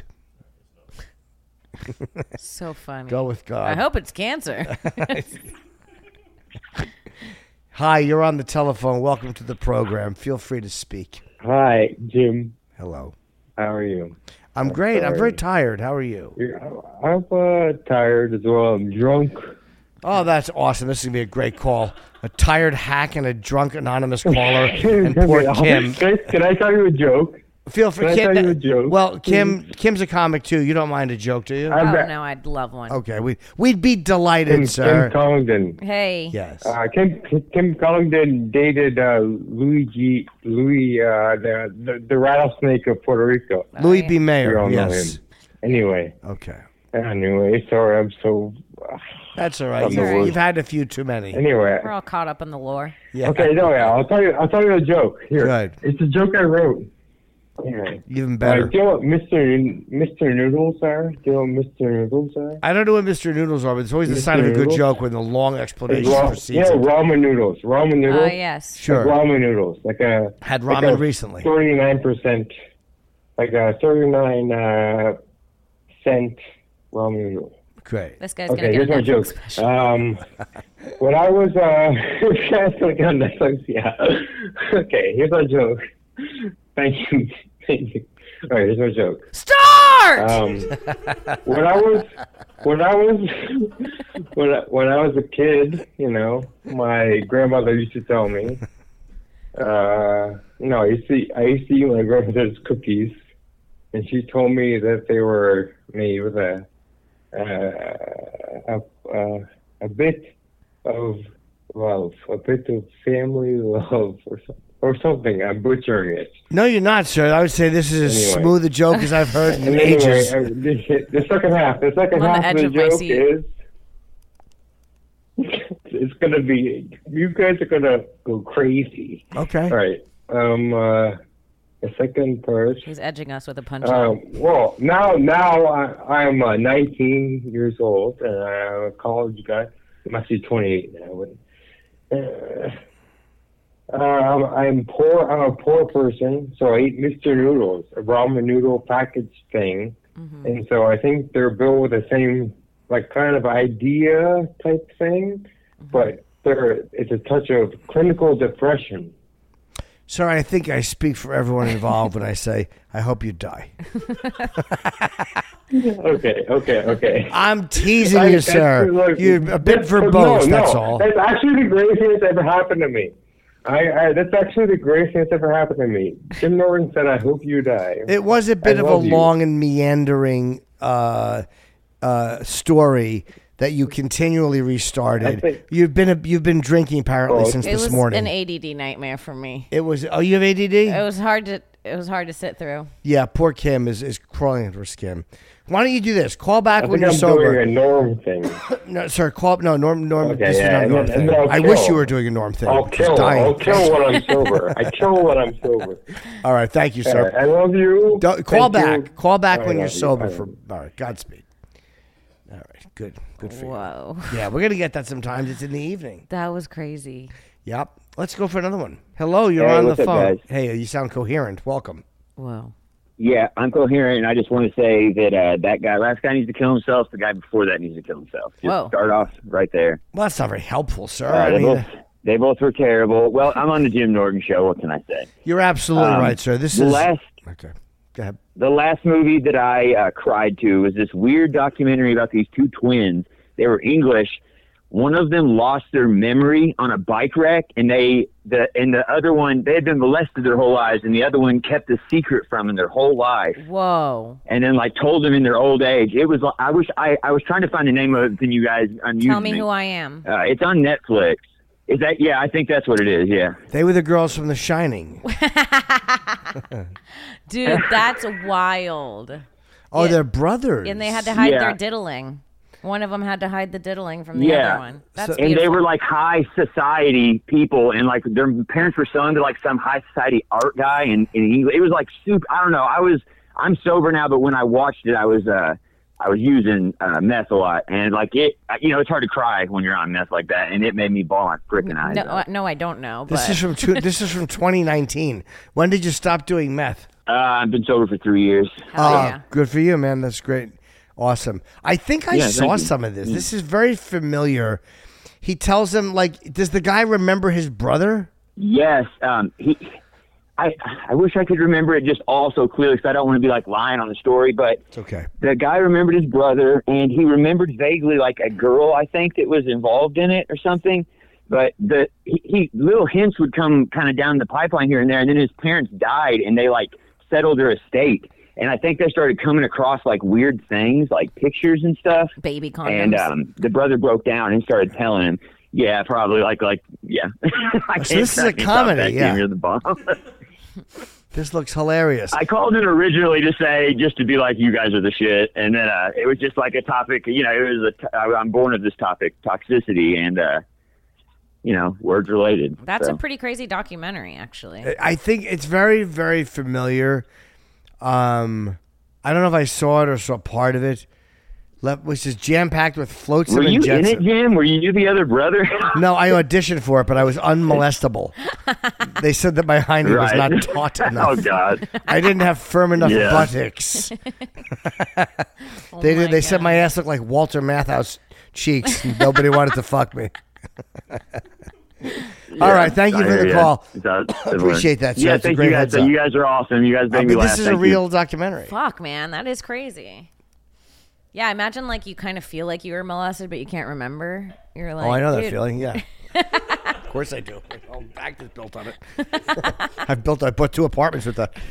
So funny. Go with God. I hope it's cancer. Hi, you're on the telephone. Welcome to the program. Feel free to speak. Hi, Jim. Hello. How are you? I'm great. I'm sorry. very tired. How are you? I'm tired as well. I'm drunk. Oh, that's awesome. This is going to be a great call. A tired hack and a drunk anonymous caller and poor Kim. Can I tell you a joke? Feel free. Can I tell you a joke? Well, Kim's a comic too. You don't mind a joke, do you? Oh, no, I'd love one. Okay, we'd be delighted, sir. Kim Collington. Hey. Yes. Kim Collington dated the rattlesnake of Puerto Rico. Louis B. Mayer. You all know Yes. him. Anyway. Okay. Anyway, sorry, I'm so. That's all right. I'm the worst. You've had a few too many. Anyway. We're all caught up in the lore. Yeah. Okay, I'll tell you a joke. Here. Good. It's a joke I wrote. Anyway. Even better. Do you know what Mr. Noodles are? Do you know what Mr. Noodles are? I don't know what Mr. Noodles are, but it's always the sign of a good Noodles? joke when the long explanation precedes Yeah, it. ramen noodles. Ramen noodles. Oh, yes. Sure. Like ramen noodles. Had ramen recently. 39%. Like a 39 cent ramen noodle. Great. This guy's Okay, going to here's get a my Netflix joke. special. When I was on Netflix, yeah. Okay, here's my joke. Thank you. All right, here's my joke. Start! When I was a kid, my grandmother used to tell me, I used to eat my grandmother's cookies, and she told me that they were made with a bit of love, a bit of family love, or something. I'm butchering it. No, you're not, sir. I would say this is as Anyway. smooth a joke as I've heard in And ages. the second half I'm on the of edge the of my joke seat. is, it's gonna be, you guys are gonna go crazy. Okay. All right. The second part. He's edging us with a punchline. Well, now I'm 19 years old, and I'm a college guy. I'm actually 28 now. I'm poor. I'm a poor person, so I eat Mr. Noodles, a ramen noodle package thing, and so I think they're built with the same kind of idea type thing, but it's a touch of clinical depression. Sir, I think I speak for everyone involved when I say, I hope you die. Okay. I'm teasing you, sir. Look, You're a bit verbose, that's all. That's actually the greatest thing that's ever happened to me. That's actually the greatest thing that's ever happened to me. Jim Norton said, I hope you die. It was a bit of a love you. long and meandering story that you continually restarted. You've been drinking apparently since It this was morning. an ADD nightmare for me. It was. Oh, you have ADD? It was hard to sit through. Yeah, poor Kim is crawling into her skin. Why don't you do this? Call back I when think you're I'm sober. doing a Norm thing. No, sir. Call. No, Norm. Okay, this is yeah, not a Norm and thing. then I'll I wish kill. you were doing a Norm thing. I'll Just dying. I'll kill when I'm sober. I kill when I'm sober. All right, thank you, sir. I love you. Call Thank back. you. Call back I when you're love you. sober. I For love all right, Godspeed. All right, good for Whoa. you. Yeah, we're gonna get that sometimes. It's in the evening. That was crazy. Yep. Let's go for another one. Hello, you're Hey, on the what's up, phone. guys? Hey, you sound coherent. Welcome. Whoa. Yeah, I'm coherent, and I just want to say that last guy needs to kill himself. The guy before that needs to kill himself. Just start off right there. Well, that's not very helpful, sir. They both were terrible. Well, I'm on the Jim Norton show. What can I say? You're absolutely right, sir. This is okay. Go ahead. The last movie that I cried to was this weird documentary about these two twins. They were English. One of them lost their memory on a bike wreck, and the other one, they had been molested their whole lives, and the other one kept the secret from them their whole life. Whoa! And then told them in their old age. It was. I was trying to find the name of it, and you guys unused Tell me who I am. It's on Netflix. Is that? Yeah, I think that's what it is. Yeah. They were the girls from The Shining. Dude, that's wild. Oh, they're brothers. And they had to hide their diddling. One of them had to hide the diddling from the other one. That's beautiful. And they were high society people, and their parents were selling to some high society art guy, and it was super. I don't know. I'm sober now, but when I watched it, I was using meth a lot, and it's hard to cry when you're on meth like that, and it made me bawl my freaking eyes out. No, I don't know. This is from 2019. When did you stop doing meth? I've been sober for 3 years. Good for you, man. That's great. Awesome. I think I saw some of this. This is very familiar. He tells him, does the guy remember his brother? Yes. I wish I could remember it just all so clearly because I don't want to be lying on the story, but it's okay. The guy remembered his brother, and he remembered vaguely a girl, I think, that was involved in it or something. But little hints would come kind of down the pipeline here and there, and then his parents died, and they settled their estate. And I think they started coming across weird things, pictures and stuff. Baby condoms. And the brother broke down and started telling him, yeah, probably yeah. So this is a comedy, yeah. You're the bomb. This looks hilarious. I called it originally just to be you guys are the shit. And then it was just a topic, it was I'm born of this topic, toxicity, and, words related. That's a pretty crazy documentary, actually. I think it's very, very familiar. I don't know if I saw it or saw part of it, which is jam-packed with floats and jets. Were you in it, Jim? Were you the other brother? No, I auditioned for it, but I was unmolestable. They said that my hiney was not taut enough. Oh, God. I didn't have firm enough buttocks. They said my ass looked like Walter Matthau's cheeks. And nobody wanted to fuck me. All right, thank you for the call. Appreciate that, sir. Yeah, thank you guys. You guys are awesome. You guys made me laugh. This is a real documentary. Fuck, man, that is crazy. Yeah, imagine you kind of feel like you were molested, but you can't remember. You're I know that feeling. Yeah, of course I do. My whole back is built on it. I bought 2 apartments with that.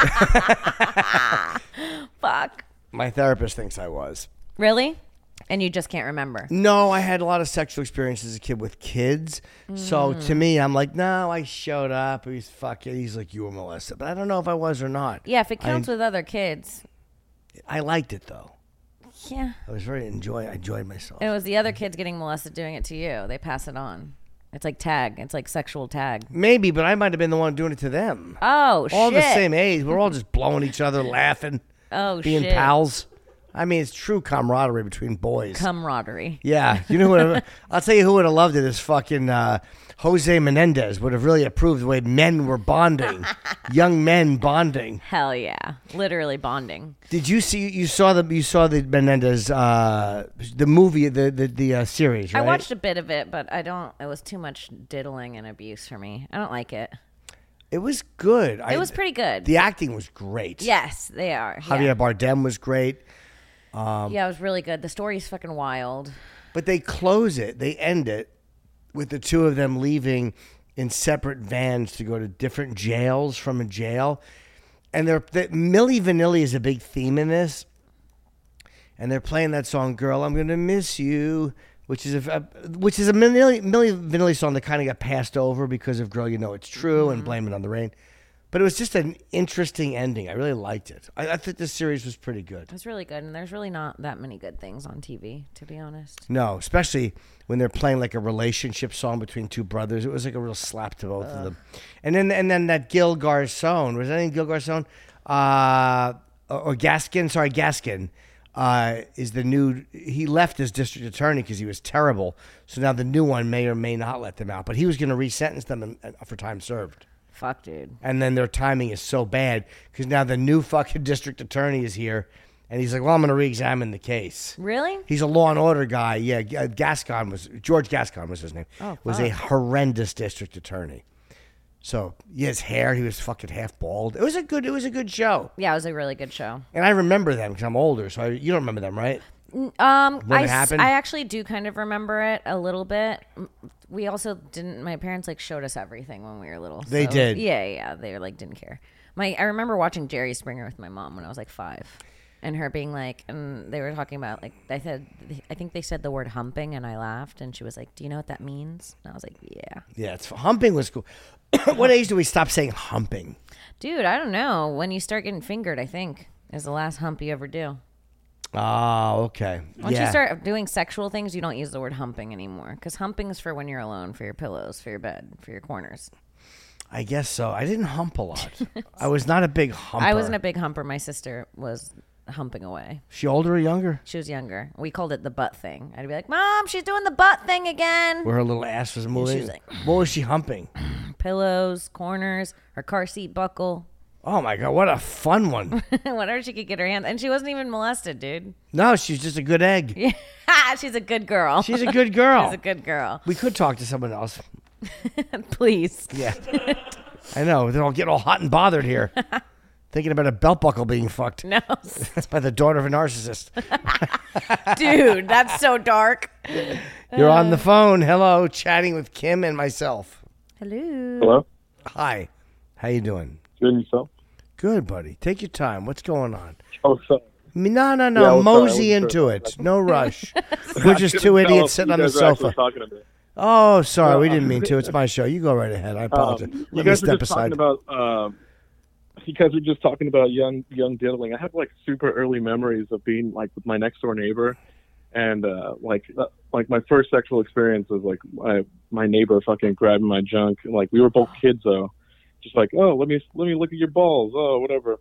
Fuck. My therapist thinks I was. Really? And you just can't remember? No, I had a lot of sexual experiences as a kid with kids. So to me, I'm no, I showed up. He's fucking. He's you were molested. But I don't know if I was or not. Yeah, if it counts with other kids. I liked it, though. Yeah. I enjoyed myself. And it was the other kids getting molested doing it to you. They pass it on. It's tag. It's sexual tag. Maybe, but I might have been the one doing it to them. Oh, shit. All the same age. We're all just blowing each other, laughing. Oh, being pals. I mean, it's true camaraderie between boys. Camaraderie. Yeah. You know I'll tell you who would have loved it is fucking Jose Menendez would have really approved the way men were bonding. Young men bonding. Hell yeah. Literally bonding. Did you saw the Menendez the movie, the series, right? I watched a bit of it, but it was too much diddling and abuse for me. I don't like it. It was good. It was pretty good. The acting was great. Yes, they are. Javier Bardem was great. Yeah, it was really good. The story's fucking wild. But they end it with the two of them leaving in separate vans to go to different jails from a jail. And Milli Vanilli is a big theme in this. And they're playing that song, Girl, I'm Gonna Miss You, which is a Milli Vanilli song that kind of got passed over because of Girl, You Know It's True and Blame It on the Rain. But it was just an interesting ending. I really liked it. I think this series was pretty good. It was really good, and there's really not that many good things on TV, to be honest. No, especially when they're playing a relationship song between two brothers. It was a real slap to both of them. And then that Gil Garson, was that name Gil Garson? Or Gaskin? Sorry, Gaskin is the new. He left as district attorney because he was terrible. So now the new one may or may not let them out. But he was going to re-sentence them for time served. Fuck, dude. And then their timing is so bad because now the new fucking district attorney is here, and he's like, "Well, I'm going to re-examine the case." Really? He's a Law and Order guy. Yeah, George Gascon was his name. Oh, was a fuck. horrendous district attorney. So his hair, he was fucking half bald. It was a good show. Yeah, it was a really good show. And I remember them because I'm older. So you don't remember them, right? When it happened? I actually do kind of remember it a little bit. We also didn't. My parents like showed us everything when we were little. They so, did. Yeah. They like didn't care. I remember watching Jerry Springer with my mom when I was like 5, and her being like, and they were talking about like I think they said the word humping, and I laughed, and she was like, "Do you know what that means?" And I was like, "Yeah." Yeah, humping was cool. What age do we stop saying humping? Dude, I don't know. When you start getting fingered, I think is the last hump you ever do. Oh, okay. Once you start doing sexual things, you don't use the word humping anymore. Because humping is for when you're alone, for your pillows, for your bed, for your corners. I guess so. I didn't hump a lot. I was not a big humper. I wasn't a big humper. My sister was humping away. She older or younger? She was younger. We called it the butt thing. I'd be like, "Mom, she's doing the butt thing again." Where her little ass was moving? She was like, what was she humping? Pillows, corners, her car seat buckle. Oh, my God. What a fun one. Whatever she could get her hands. And she wasn't even molested, dude. No, she's just a good egg. Yeah. She's a good girl. She's a good girl. She's a good girl. We could talk to someone else. Please. Yeah. I know. They're all getting all hot and bothered here. Thinking about a belt buckle being fucked. No. That's by the daughter of a narcissist. Dude, that's so dark. You're on the phone. Hello. Chatting with Kim and myself. Hello. Hello? Hi. How you doing? Good, and yourself? Good, buddy. Take your time. What's going on? Oh, sorry. No. Yeah, I was Mosey sorry. I wasn't into sure. it. No rush. We're just two idiots sitting on the sofa. Oh, sorry. We didn't mean to. It's my show. You go right ahead. I apologize. You Let me guys were step just aside. talking about. You guys were just talking about young diddling. I have like super early memories of being like with my next door neighbor, and like my first sexual experience was like my neighbor fucking grabbing my junk. Like we were both kids though, just like, "Oh, let me look at your balls." Oh, whatever.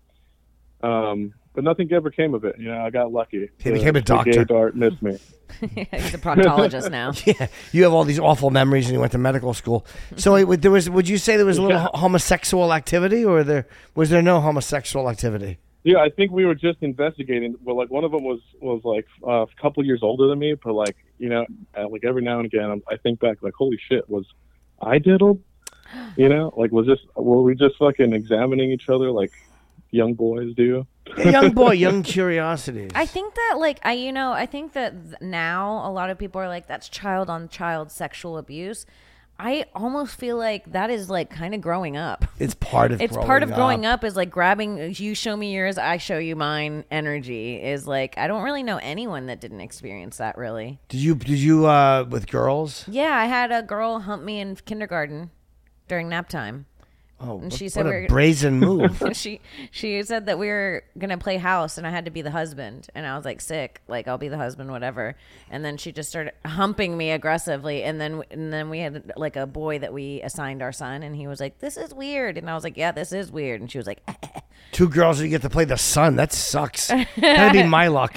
But nothing ever came of it. You know, I got lucky. He became a doctor. The gay dart missed me. He's a proctologist now. Yeah, you have all these awful memories, and you went to medical school. So there was. Would you say there was a little homosexual activity, or was there no homosexual activity? Yeah, I think we were just investigating. Well, like one of them was like a couple years older than me, but like like every now and again, I think back like, holy shit, was I diddled? You know, like were we just fucking examining each other like young boys do? A young boy, young curiosities. I think that I think that now a lot of people are like, that's child on child sexual abuse. I almost feel like that is like kind of growing up. It's part of growing up is like grabbing, you show me yours, I show you mine energy is like, I don't really know anyone that didn't experience that really. Did you with girls? Yeah, I had a girl hump me in kindergarten during nap time. Oh, and she said what a brazen move. She said that we were going to play house and I had to be the husband. And I was like, sick, like I'll be the husband, whatever. And then she just started humping me aggressively. And then we had like a boy that we assigned our son. And he was like, "This is weird." And I was like, "Yeah, this is weird." And she was like, Two girls and you get to play the son. That sucks. That'd be my luck.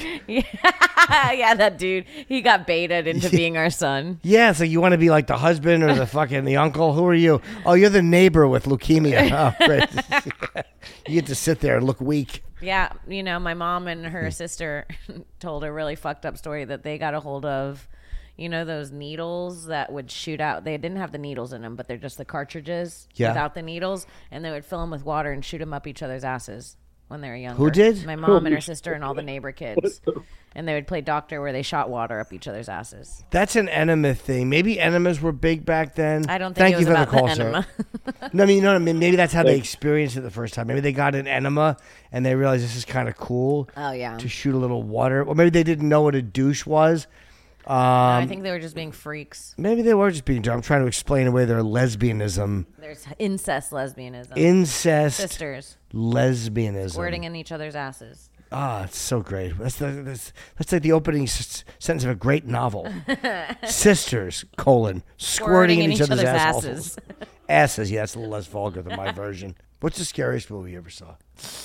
Yeah, that dude, he got baited into being our son. Yeah, so you want to be like the husband or the uncle? Who are you? Oh, you're the neighbor with leukemia. Oh, great. You get to sit there and look weak. Yeah, my mom and her sister told a really fucked up story that they got a hold of, those needles that would shoot out. They didn't have the needles in them, but they're just the cartridges without the needles, and they would fill them with water and shoot them up each other's asses when they were younger. Who did? My mom and her sister and all the neighbor kids. And they would play doctor where they shot water up each other's asses. That's an enema thing. Maybe enemas were big back then. I don't think it was about the enema. No, you know what I mean? Maybe that's how they experienced it the first time. Maybe they got an enema and they realized this is kind of cool. Oh, yeah. To shoot a little water. Or maybe they didn't know what a douche was. I think they were just being freaks. Maybe they were just being drunk. I'm trying to explain away their lesbianism. There's incest lesbianism. Incest. Sisters. Lesbianism. Squirting in each other's asses. Ah, it's so great. That's like the opening sentence of a great novel. Sisters, squirting in each other's asses. Asses, yeah, that's a little less vulgar than my version. What's the scariest movie you ever saw?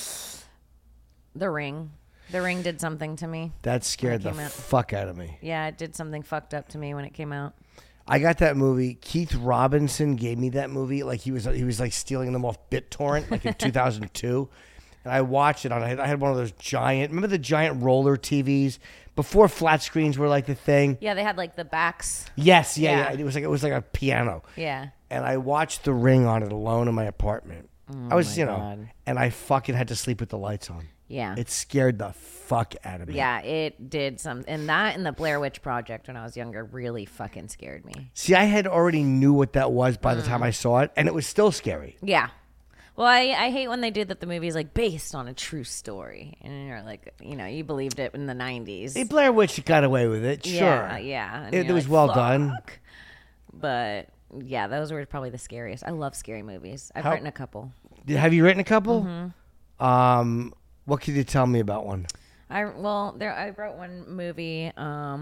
The Ring. The Ring did something to me. That scared the fuck out of me. Yeah, it did something fucked up to me when it came out. I got that movie. Keith Robinson gave me that movie. Like he was like stealing them off BitTorrent, like in 2002. And I watched it on. I had one of those giant. Remember the giant roller TVs before flat screens were like the thing. Yeah, they had like the backs. Yes, yeah. It was like a piano. Yeah. And I watched The Ring on it alone in my apartment. I was, God. and I fucking had to sleep with the lights on. Yeah. It scared the fuck out of me. Yeah, it did some. And that and the Blair Witch Project when I was younger really fucking scared me. See, I had already knew what that was by the time I saw it, and it was still scary. Yeah. Well, I hate when they do that the movie's like based on a true story. And you're like, you believed it in the 90s. Hey, Blair Witch got away with it, sure. Yeah. And It you're was like, well "Fuck." done. But yeah, those were probably the scariest. I love scary movies. I've How- written a couple. Have you written a couple? Mm-hmm. What could you tell me about one? I wrote one movie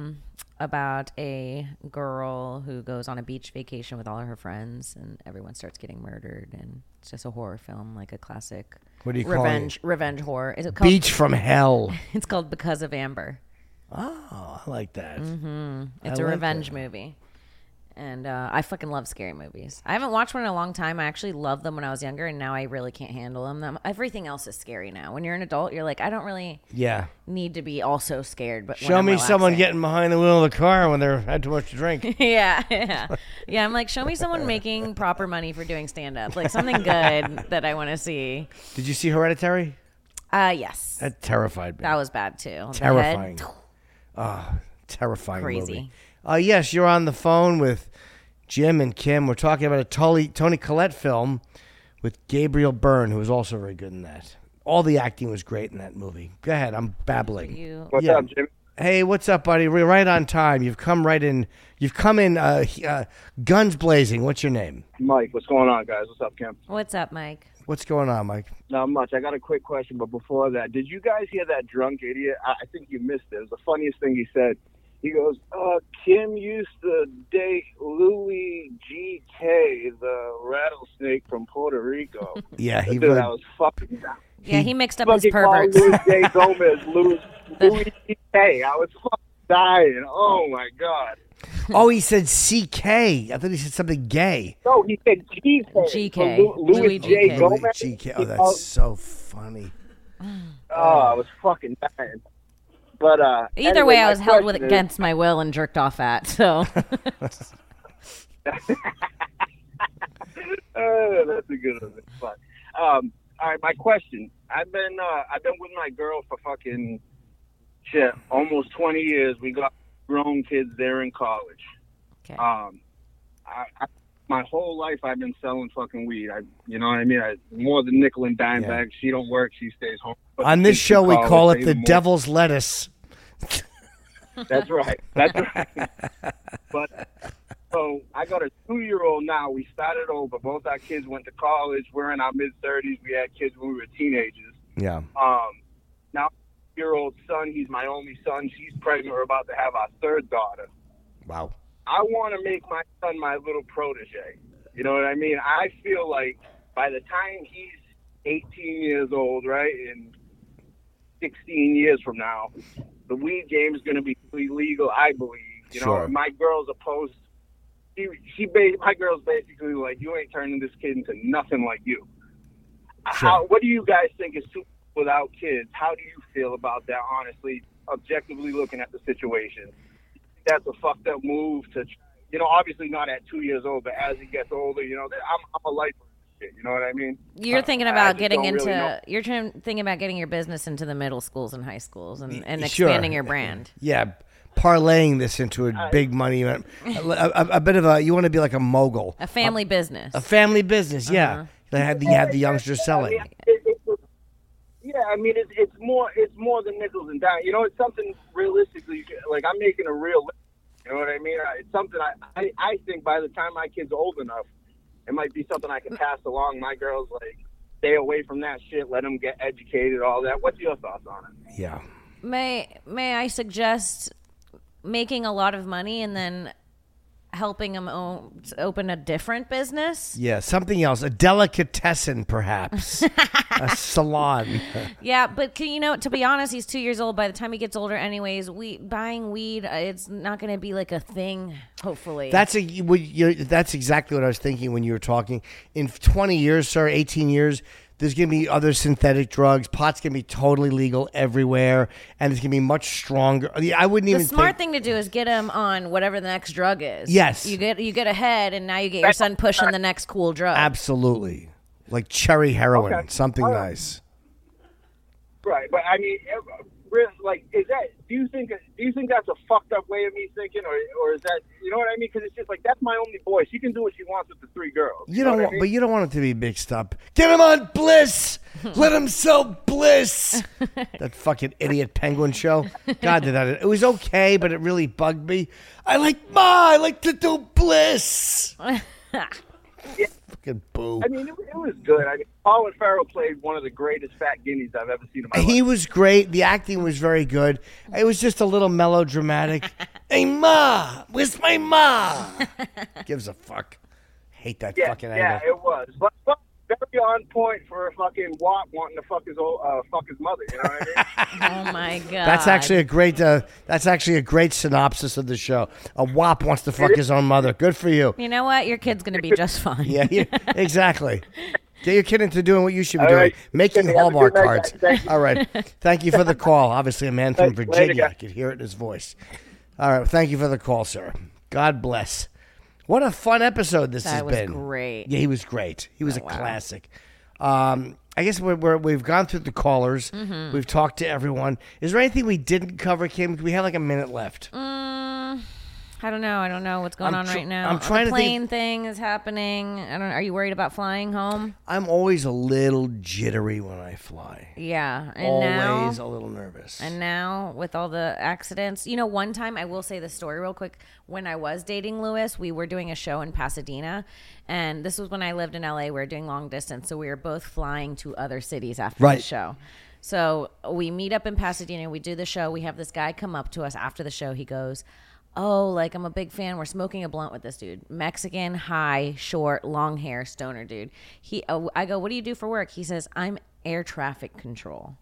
about a girl who goes on a beach vacation with all of her friends, and everyone starts getting murdered, and it's just a horror film, like a classic. What do you call it? Revenge horror. Is it called Beach from Hell. It's called Because of Amber. Oh, I like that. Mm-hmm. It's I a like revenge that. movie. And I fucking love scary movies. I haven't watched one in a long time. I actually loved them when I was younger, and now I really can't handle them. Everything else is scary now. When you're an adult, you're like, I don't really need to be also scared. But when Show I'm me someone relaxing. getting behind the wheel of the car when they're had too much to drink. Yeah. I'm like, show me someone making proper money for doing stand up, like something good that I want to see. Did you see Hereditary? Yes. That terrified me. That was bad too. The Terrifying. head, Terrifying Crazy. movie. Yes, you're on the phone with Jim and Kim. We're talking about a Tony Collette film with Gabriel Byrne, who was also very good in that. All the acting was great in that movie. Go ahead, I'm babbling. What's up, Jim? Hey, what's up, buddy? We're right on time. You've come in. You've come in guns blazing. What's your name? Mike, what's going on, guys? What's up, Kim? What's up, Mike? What's going on, Mike? Not much. I got a quick question, but before that, did you guys hear that drunk idiot? I think you missed it. It was the funniest thing he said. He goes, Kim used to date Louis G.K., the rattlesnake from Puerto Rico. Yeah, he Dude, really. that was fucking... Yeah, he mixed up his fucking called perverts. Louis J. Gomez, Louis G.K. I was fucking dying. Oh, my God. Oh, he said C.K. I thought he said something gay. No, he said G.K. G.K. So Louis J. Louis Gomez. G.K. Oh, that's so funny. Oh, I was fucking dying. But Either anyway, way, I my was held with question is- against my will and jerked off at. So That's a good one. It's fun. All right, my question. I've been with my girl for fucking shit, almost 20 years. We got grown kids there in college. Okay. My whole life I've been selling fucking weed. You know what I mean? More than nickel and dime Yeah. bags. She don't work. She stays home. But On the this kids show, in we college, call it they the more- devil's lettuce. That's right. That's right. But so I got a 2-year-old now. We started over. Both our kids went to college. We're in our mid-30s. We had kids when we were teenagers. Yeah. Now, 2-year-old son. He's my only son. She's pregnant. We're about to have our third daughter. Wow. I want to make my son my little protege. You know what I mean? I feel like by the time he's 18 years old, right, and 16 years from now, the weed game is going to be legal, I believe. You Sure. know, my girl's opposed. My girl's basically like, you ain't turning this kid into nothing like you. Sure. What do you guys think is too without kids? How do you feel about that, honestly, objectively looking at the situation? That's a fucked up move to, obviously not at 2 years old, but as he gets older, I'm a lifer. You know what I mean? you're thinking I about just getting don't into really know. you're thinking about getting your business into the middle schools and high schools and Sure. expanding your brand. Yeah, parlaying this into a big money, a bit of a. You want to be like a mogul, A family business. a family business. Yeah, they have the youngsters selling. It's more than nickels and dimes. It's something realistically, like I'm making a real living. You know what I mean? It's something I think by the time my kid's old enough, it might be something I can pass along. My girl's like, stay away from that shit. Let them get educated, all that. What's your thoughts on it? Yeah. May I suggest making a lot of money and then helping him open a different business. Yeah, something else. A delicatessen, perhaps. A salon. Yeah, but to be honest, he's 2 years old. By the time he gets older anyways, buying weed, it's not going to be like a thing, hopefully. That's exactly what I was thinking when you were talking. In 20 years, sir, 18 years, there's going to be other synthetic drugs. Pot's going to be totally legal everywhere, and it's going to be much stronger. I wouldn't even The smart thing to do is get him on whatever the next drug is. Yes. You get ahead, and now you get your son pushing the next cool drug. Absolutely. Like cherry heroin, something nice. Right, but I mean, really, like, is that? Do you think that's a fucked up way of me thinking, or is that? You know what I mean? Because it's just like that's my only boy. She can do what she wants with the 3 girls. You don't want, but you don't want it to be mixed up. Get him on Bliss. Let him sell Bliss. That fucking idiot Penguin show. God, did that? It was okay, but it really bugged me. I like to do Bliss. Yeah. Fucking boo. I mean, it was good. I mean, Colin Farrell played one of the greatest fat guineas I've ever seen in my life. He was great. The acting was very good. It was just a little melodramatic. Hey, Ma, where's my ma? Gives a fuck. Hate that fucking angle. Yeah, it was. But very on point for a fucking wop wanting to fuck his mother. You know what I mean? Oh my god. That's actually a great synopsis of the show. A wop wants to fuck his own mother. Good for you. You know what? Your kid's gonna be just fine. Yeah, exactly. Get your kid into doing what you should be doing, making Hallmark cards. All right. Thank you for the call. Obviously, a man from Virginia. I could hear it in his voice. All right. Thank you for the call, sir. God bless. What a fun episode this has been. That was great. Yeah, he was great. He was a classic. I guess we've gone through the callers. Mm-hmm. We've talked to everyone. Is there anything we didn't cover, Kim? We have like a minute left. I don't know what's going on right now. I'm trying the to plane thing is happening. Are you worried about flying home? I'm always a little jittery when I fly. Yeah, and always a little nervous. And now with all the accidents, one time I will say this story real quick. When I was dating Lewis, we were doing a show in Pasadena, and this was when I lived in LA. We were doing long distance, so we were both flying to other cities after the show. So we meet up in Pasadena. We do the show. We have this guy come up to us after the show. He goes, "Oh, like I'm a big fan. We're smoking a blunt with this dude. Mexican, high, short, long hair, stoner dude." I go, "What do you do for work?" He says, "I'm air traffic control."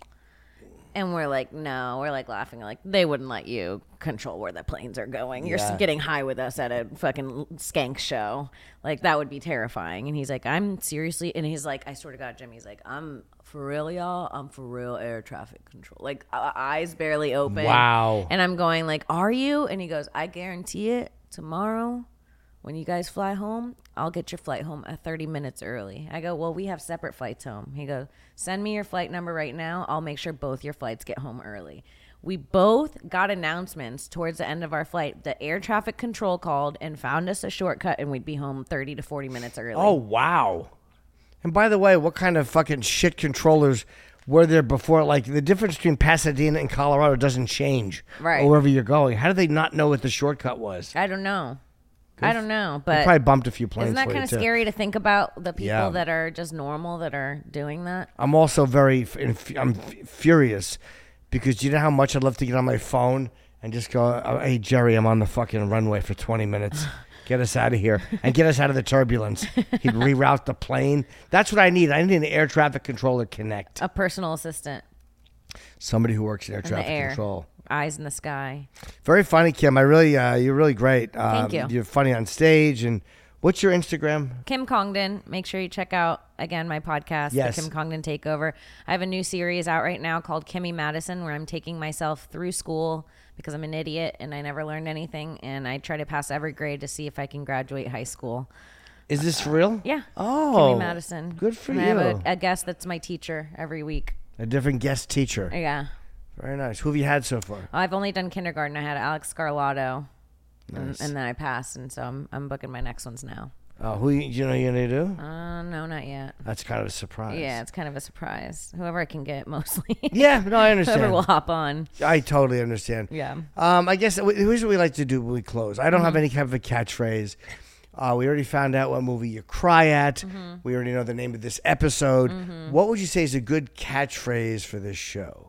And we're like, no, we're like laughing. Like, they wouldn't let you control where the planes are going. You're getting high with us at a fucking skank show. Like, that would be terrifying. And he's like, I'm seriously. And he's like, I swear to God, Jim, he's like, I'm for real, y'all. I'm for real air traffic control. Like, eyes barely open. Wow. And I'm going like, are you? And he goes, I guarantee it. Tomorrow, when you guys fly home, I'll get your flight home at 30 minutes early. I go, well, we have separate flights home. He goes, send me your flight number right now. I'll make sure both your flights get home early. We both got announcements towards the end of our flight. The air traffic control called and found us a shortcut, and we'd be home 30 to 40 minutes early. Oh, wow. And by the way, what kind of fucking shit controllers were there before? Like, the difference between Pasadena and Colorado doesn't change. Right. Or wherever you're going. How did they not know what the shortcut was? I don't know. But they probably bumped a few planes. Isn't that kind of too. scary to think about the people that are just normal that are doing that? I'm also I'm furious because you know how much I'd love to get on my phone and just go, hey, Jerry, I'm on the fucking runway for 20 minutes. Get us out of here and get us out of the turbulence. He'd reroute the plane. That's what I need. I need an air traffic controller connect. A personal assistant. Somebody who works in air traffic control. Eyes in the sky. Very funny, Kim. You're really great. Thank you. You're funny on stage. And what's your Instagram? Kim Congdon. Make sure you check out, again, my podcast, The Kim Congdon Takeover. I have a new series out right now called Kimmy Madison, where I'm taking myself through school because I'm an idiot and I never learned anything. And I try to pass every grade to see if I can graduate high school. Is this real? Yeah. Oh. Kimmy Madison. Good for and you. I have a guest that's my teacher every week. A different guest teacher. Yeah. Very nice. Who have you had so far? I've only done kindergarten. I had Alex Scarlato, nice. and then I passed, and so I'm booking my next ones now. Who do you know you're going to do? No, not yet. That's kind of a surprise. Yeah, it's kind of a surprise. Whoever I can get, mostly. Yeah, no, I understand. Whoever will hop on. I totally understand. Yeah. I guess here's what we like to do when we close. I don't have any kind of a catchphrase. We already found out what movie you cry at. Mm-hmm. We already know the name of this episode. Mm-hmm. What would you say is a good catchphrase for this show?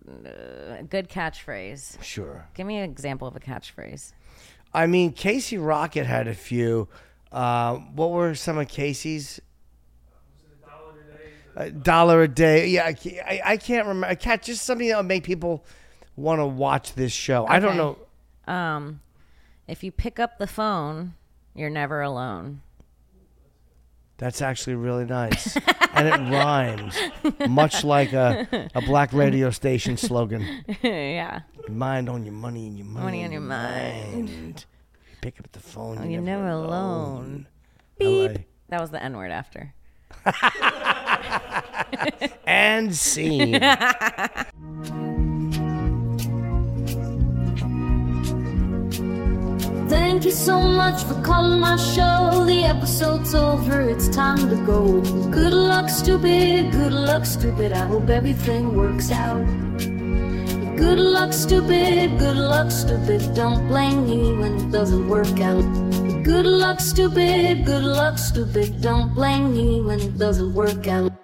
good catchphrase. Sure. Give me an example of a catchphrase. I mean, Casey Rocket had a few. What were some of Casey's? $1 a day. Yeah, I can't remember. Just something that would make people want to watch this show. Okay. I don't know. If you pick up the phone, you're never alone. That's actually really nice. And it rhymes, much like a black radio station slogan. Yeah. Mind on your money and your Money on your mind. Pick up the phone. You're never alone. LA. Beep. That was the N-word after. And scene. Thank you so much for calling my show. The episode's over, it's time to go. Good luck, stupid. Good luck, stupid. I hope everything works out. Good luck, stupid. Good luck, stupid. Don't blame me when it doesn't work out. Good luck, stupid. Good luck, stupid. Don't blame me when it doesn't work out.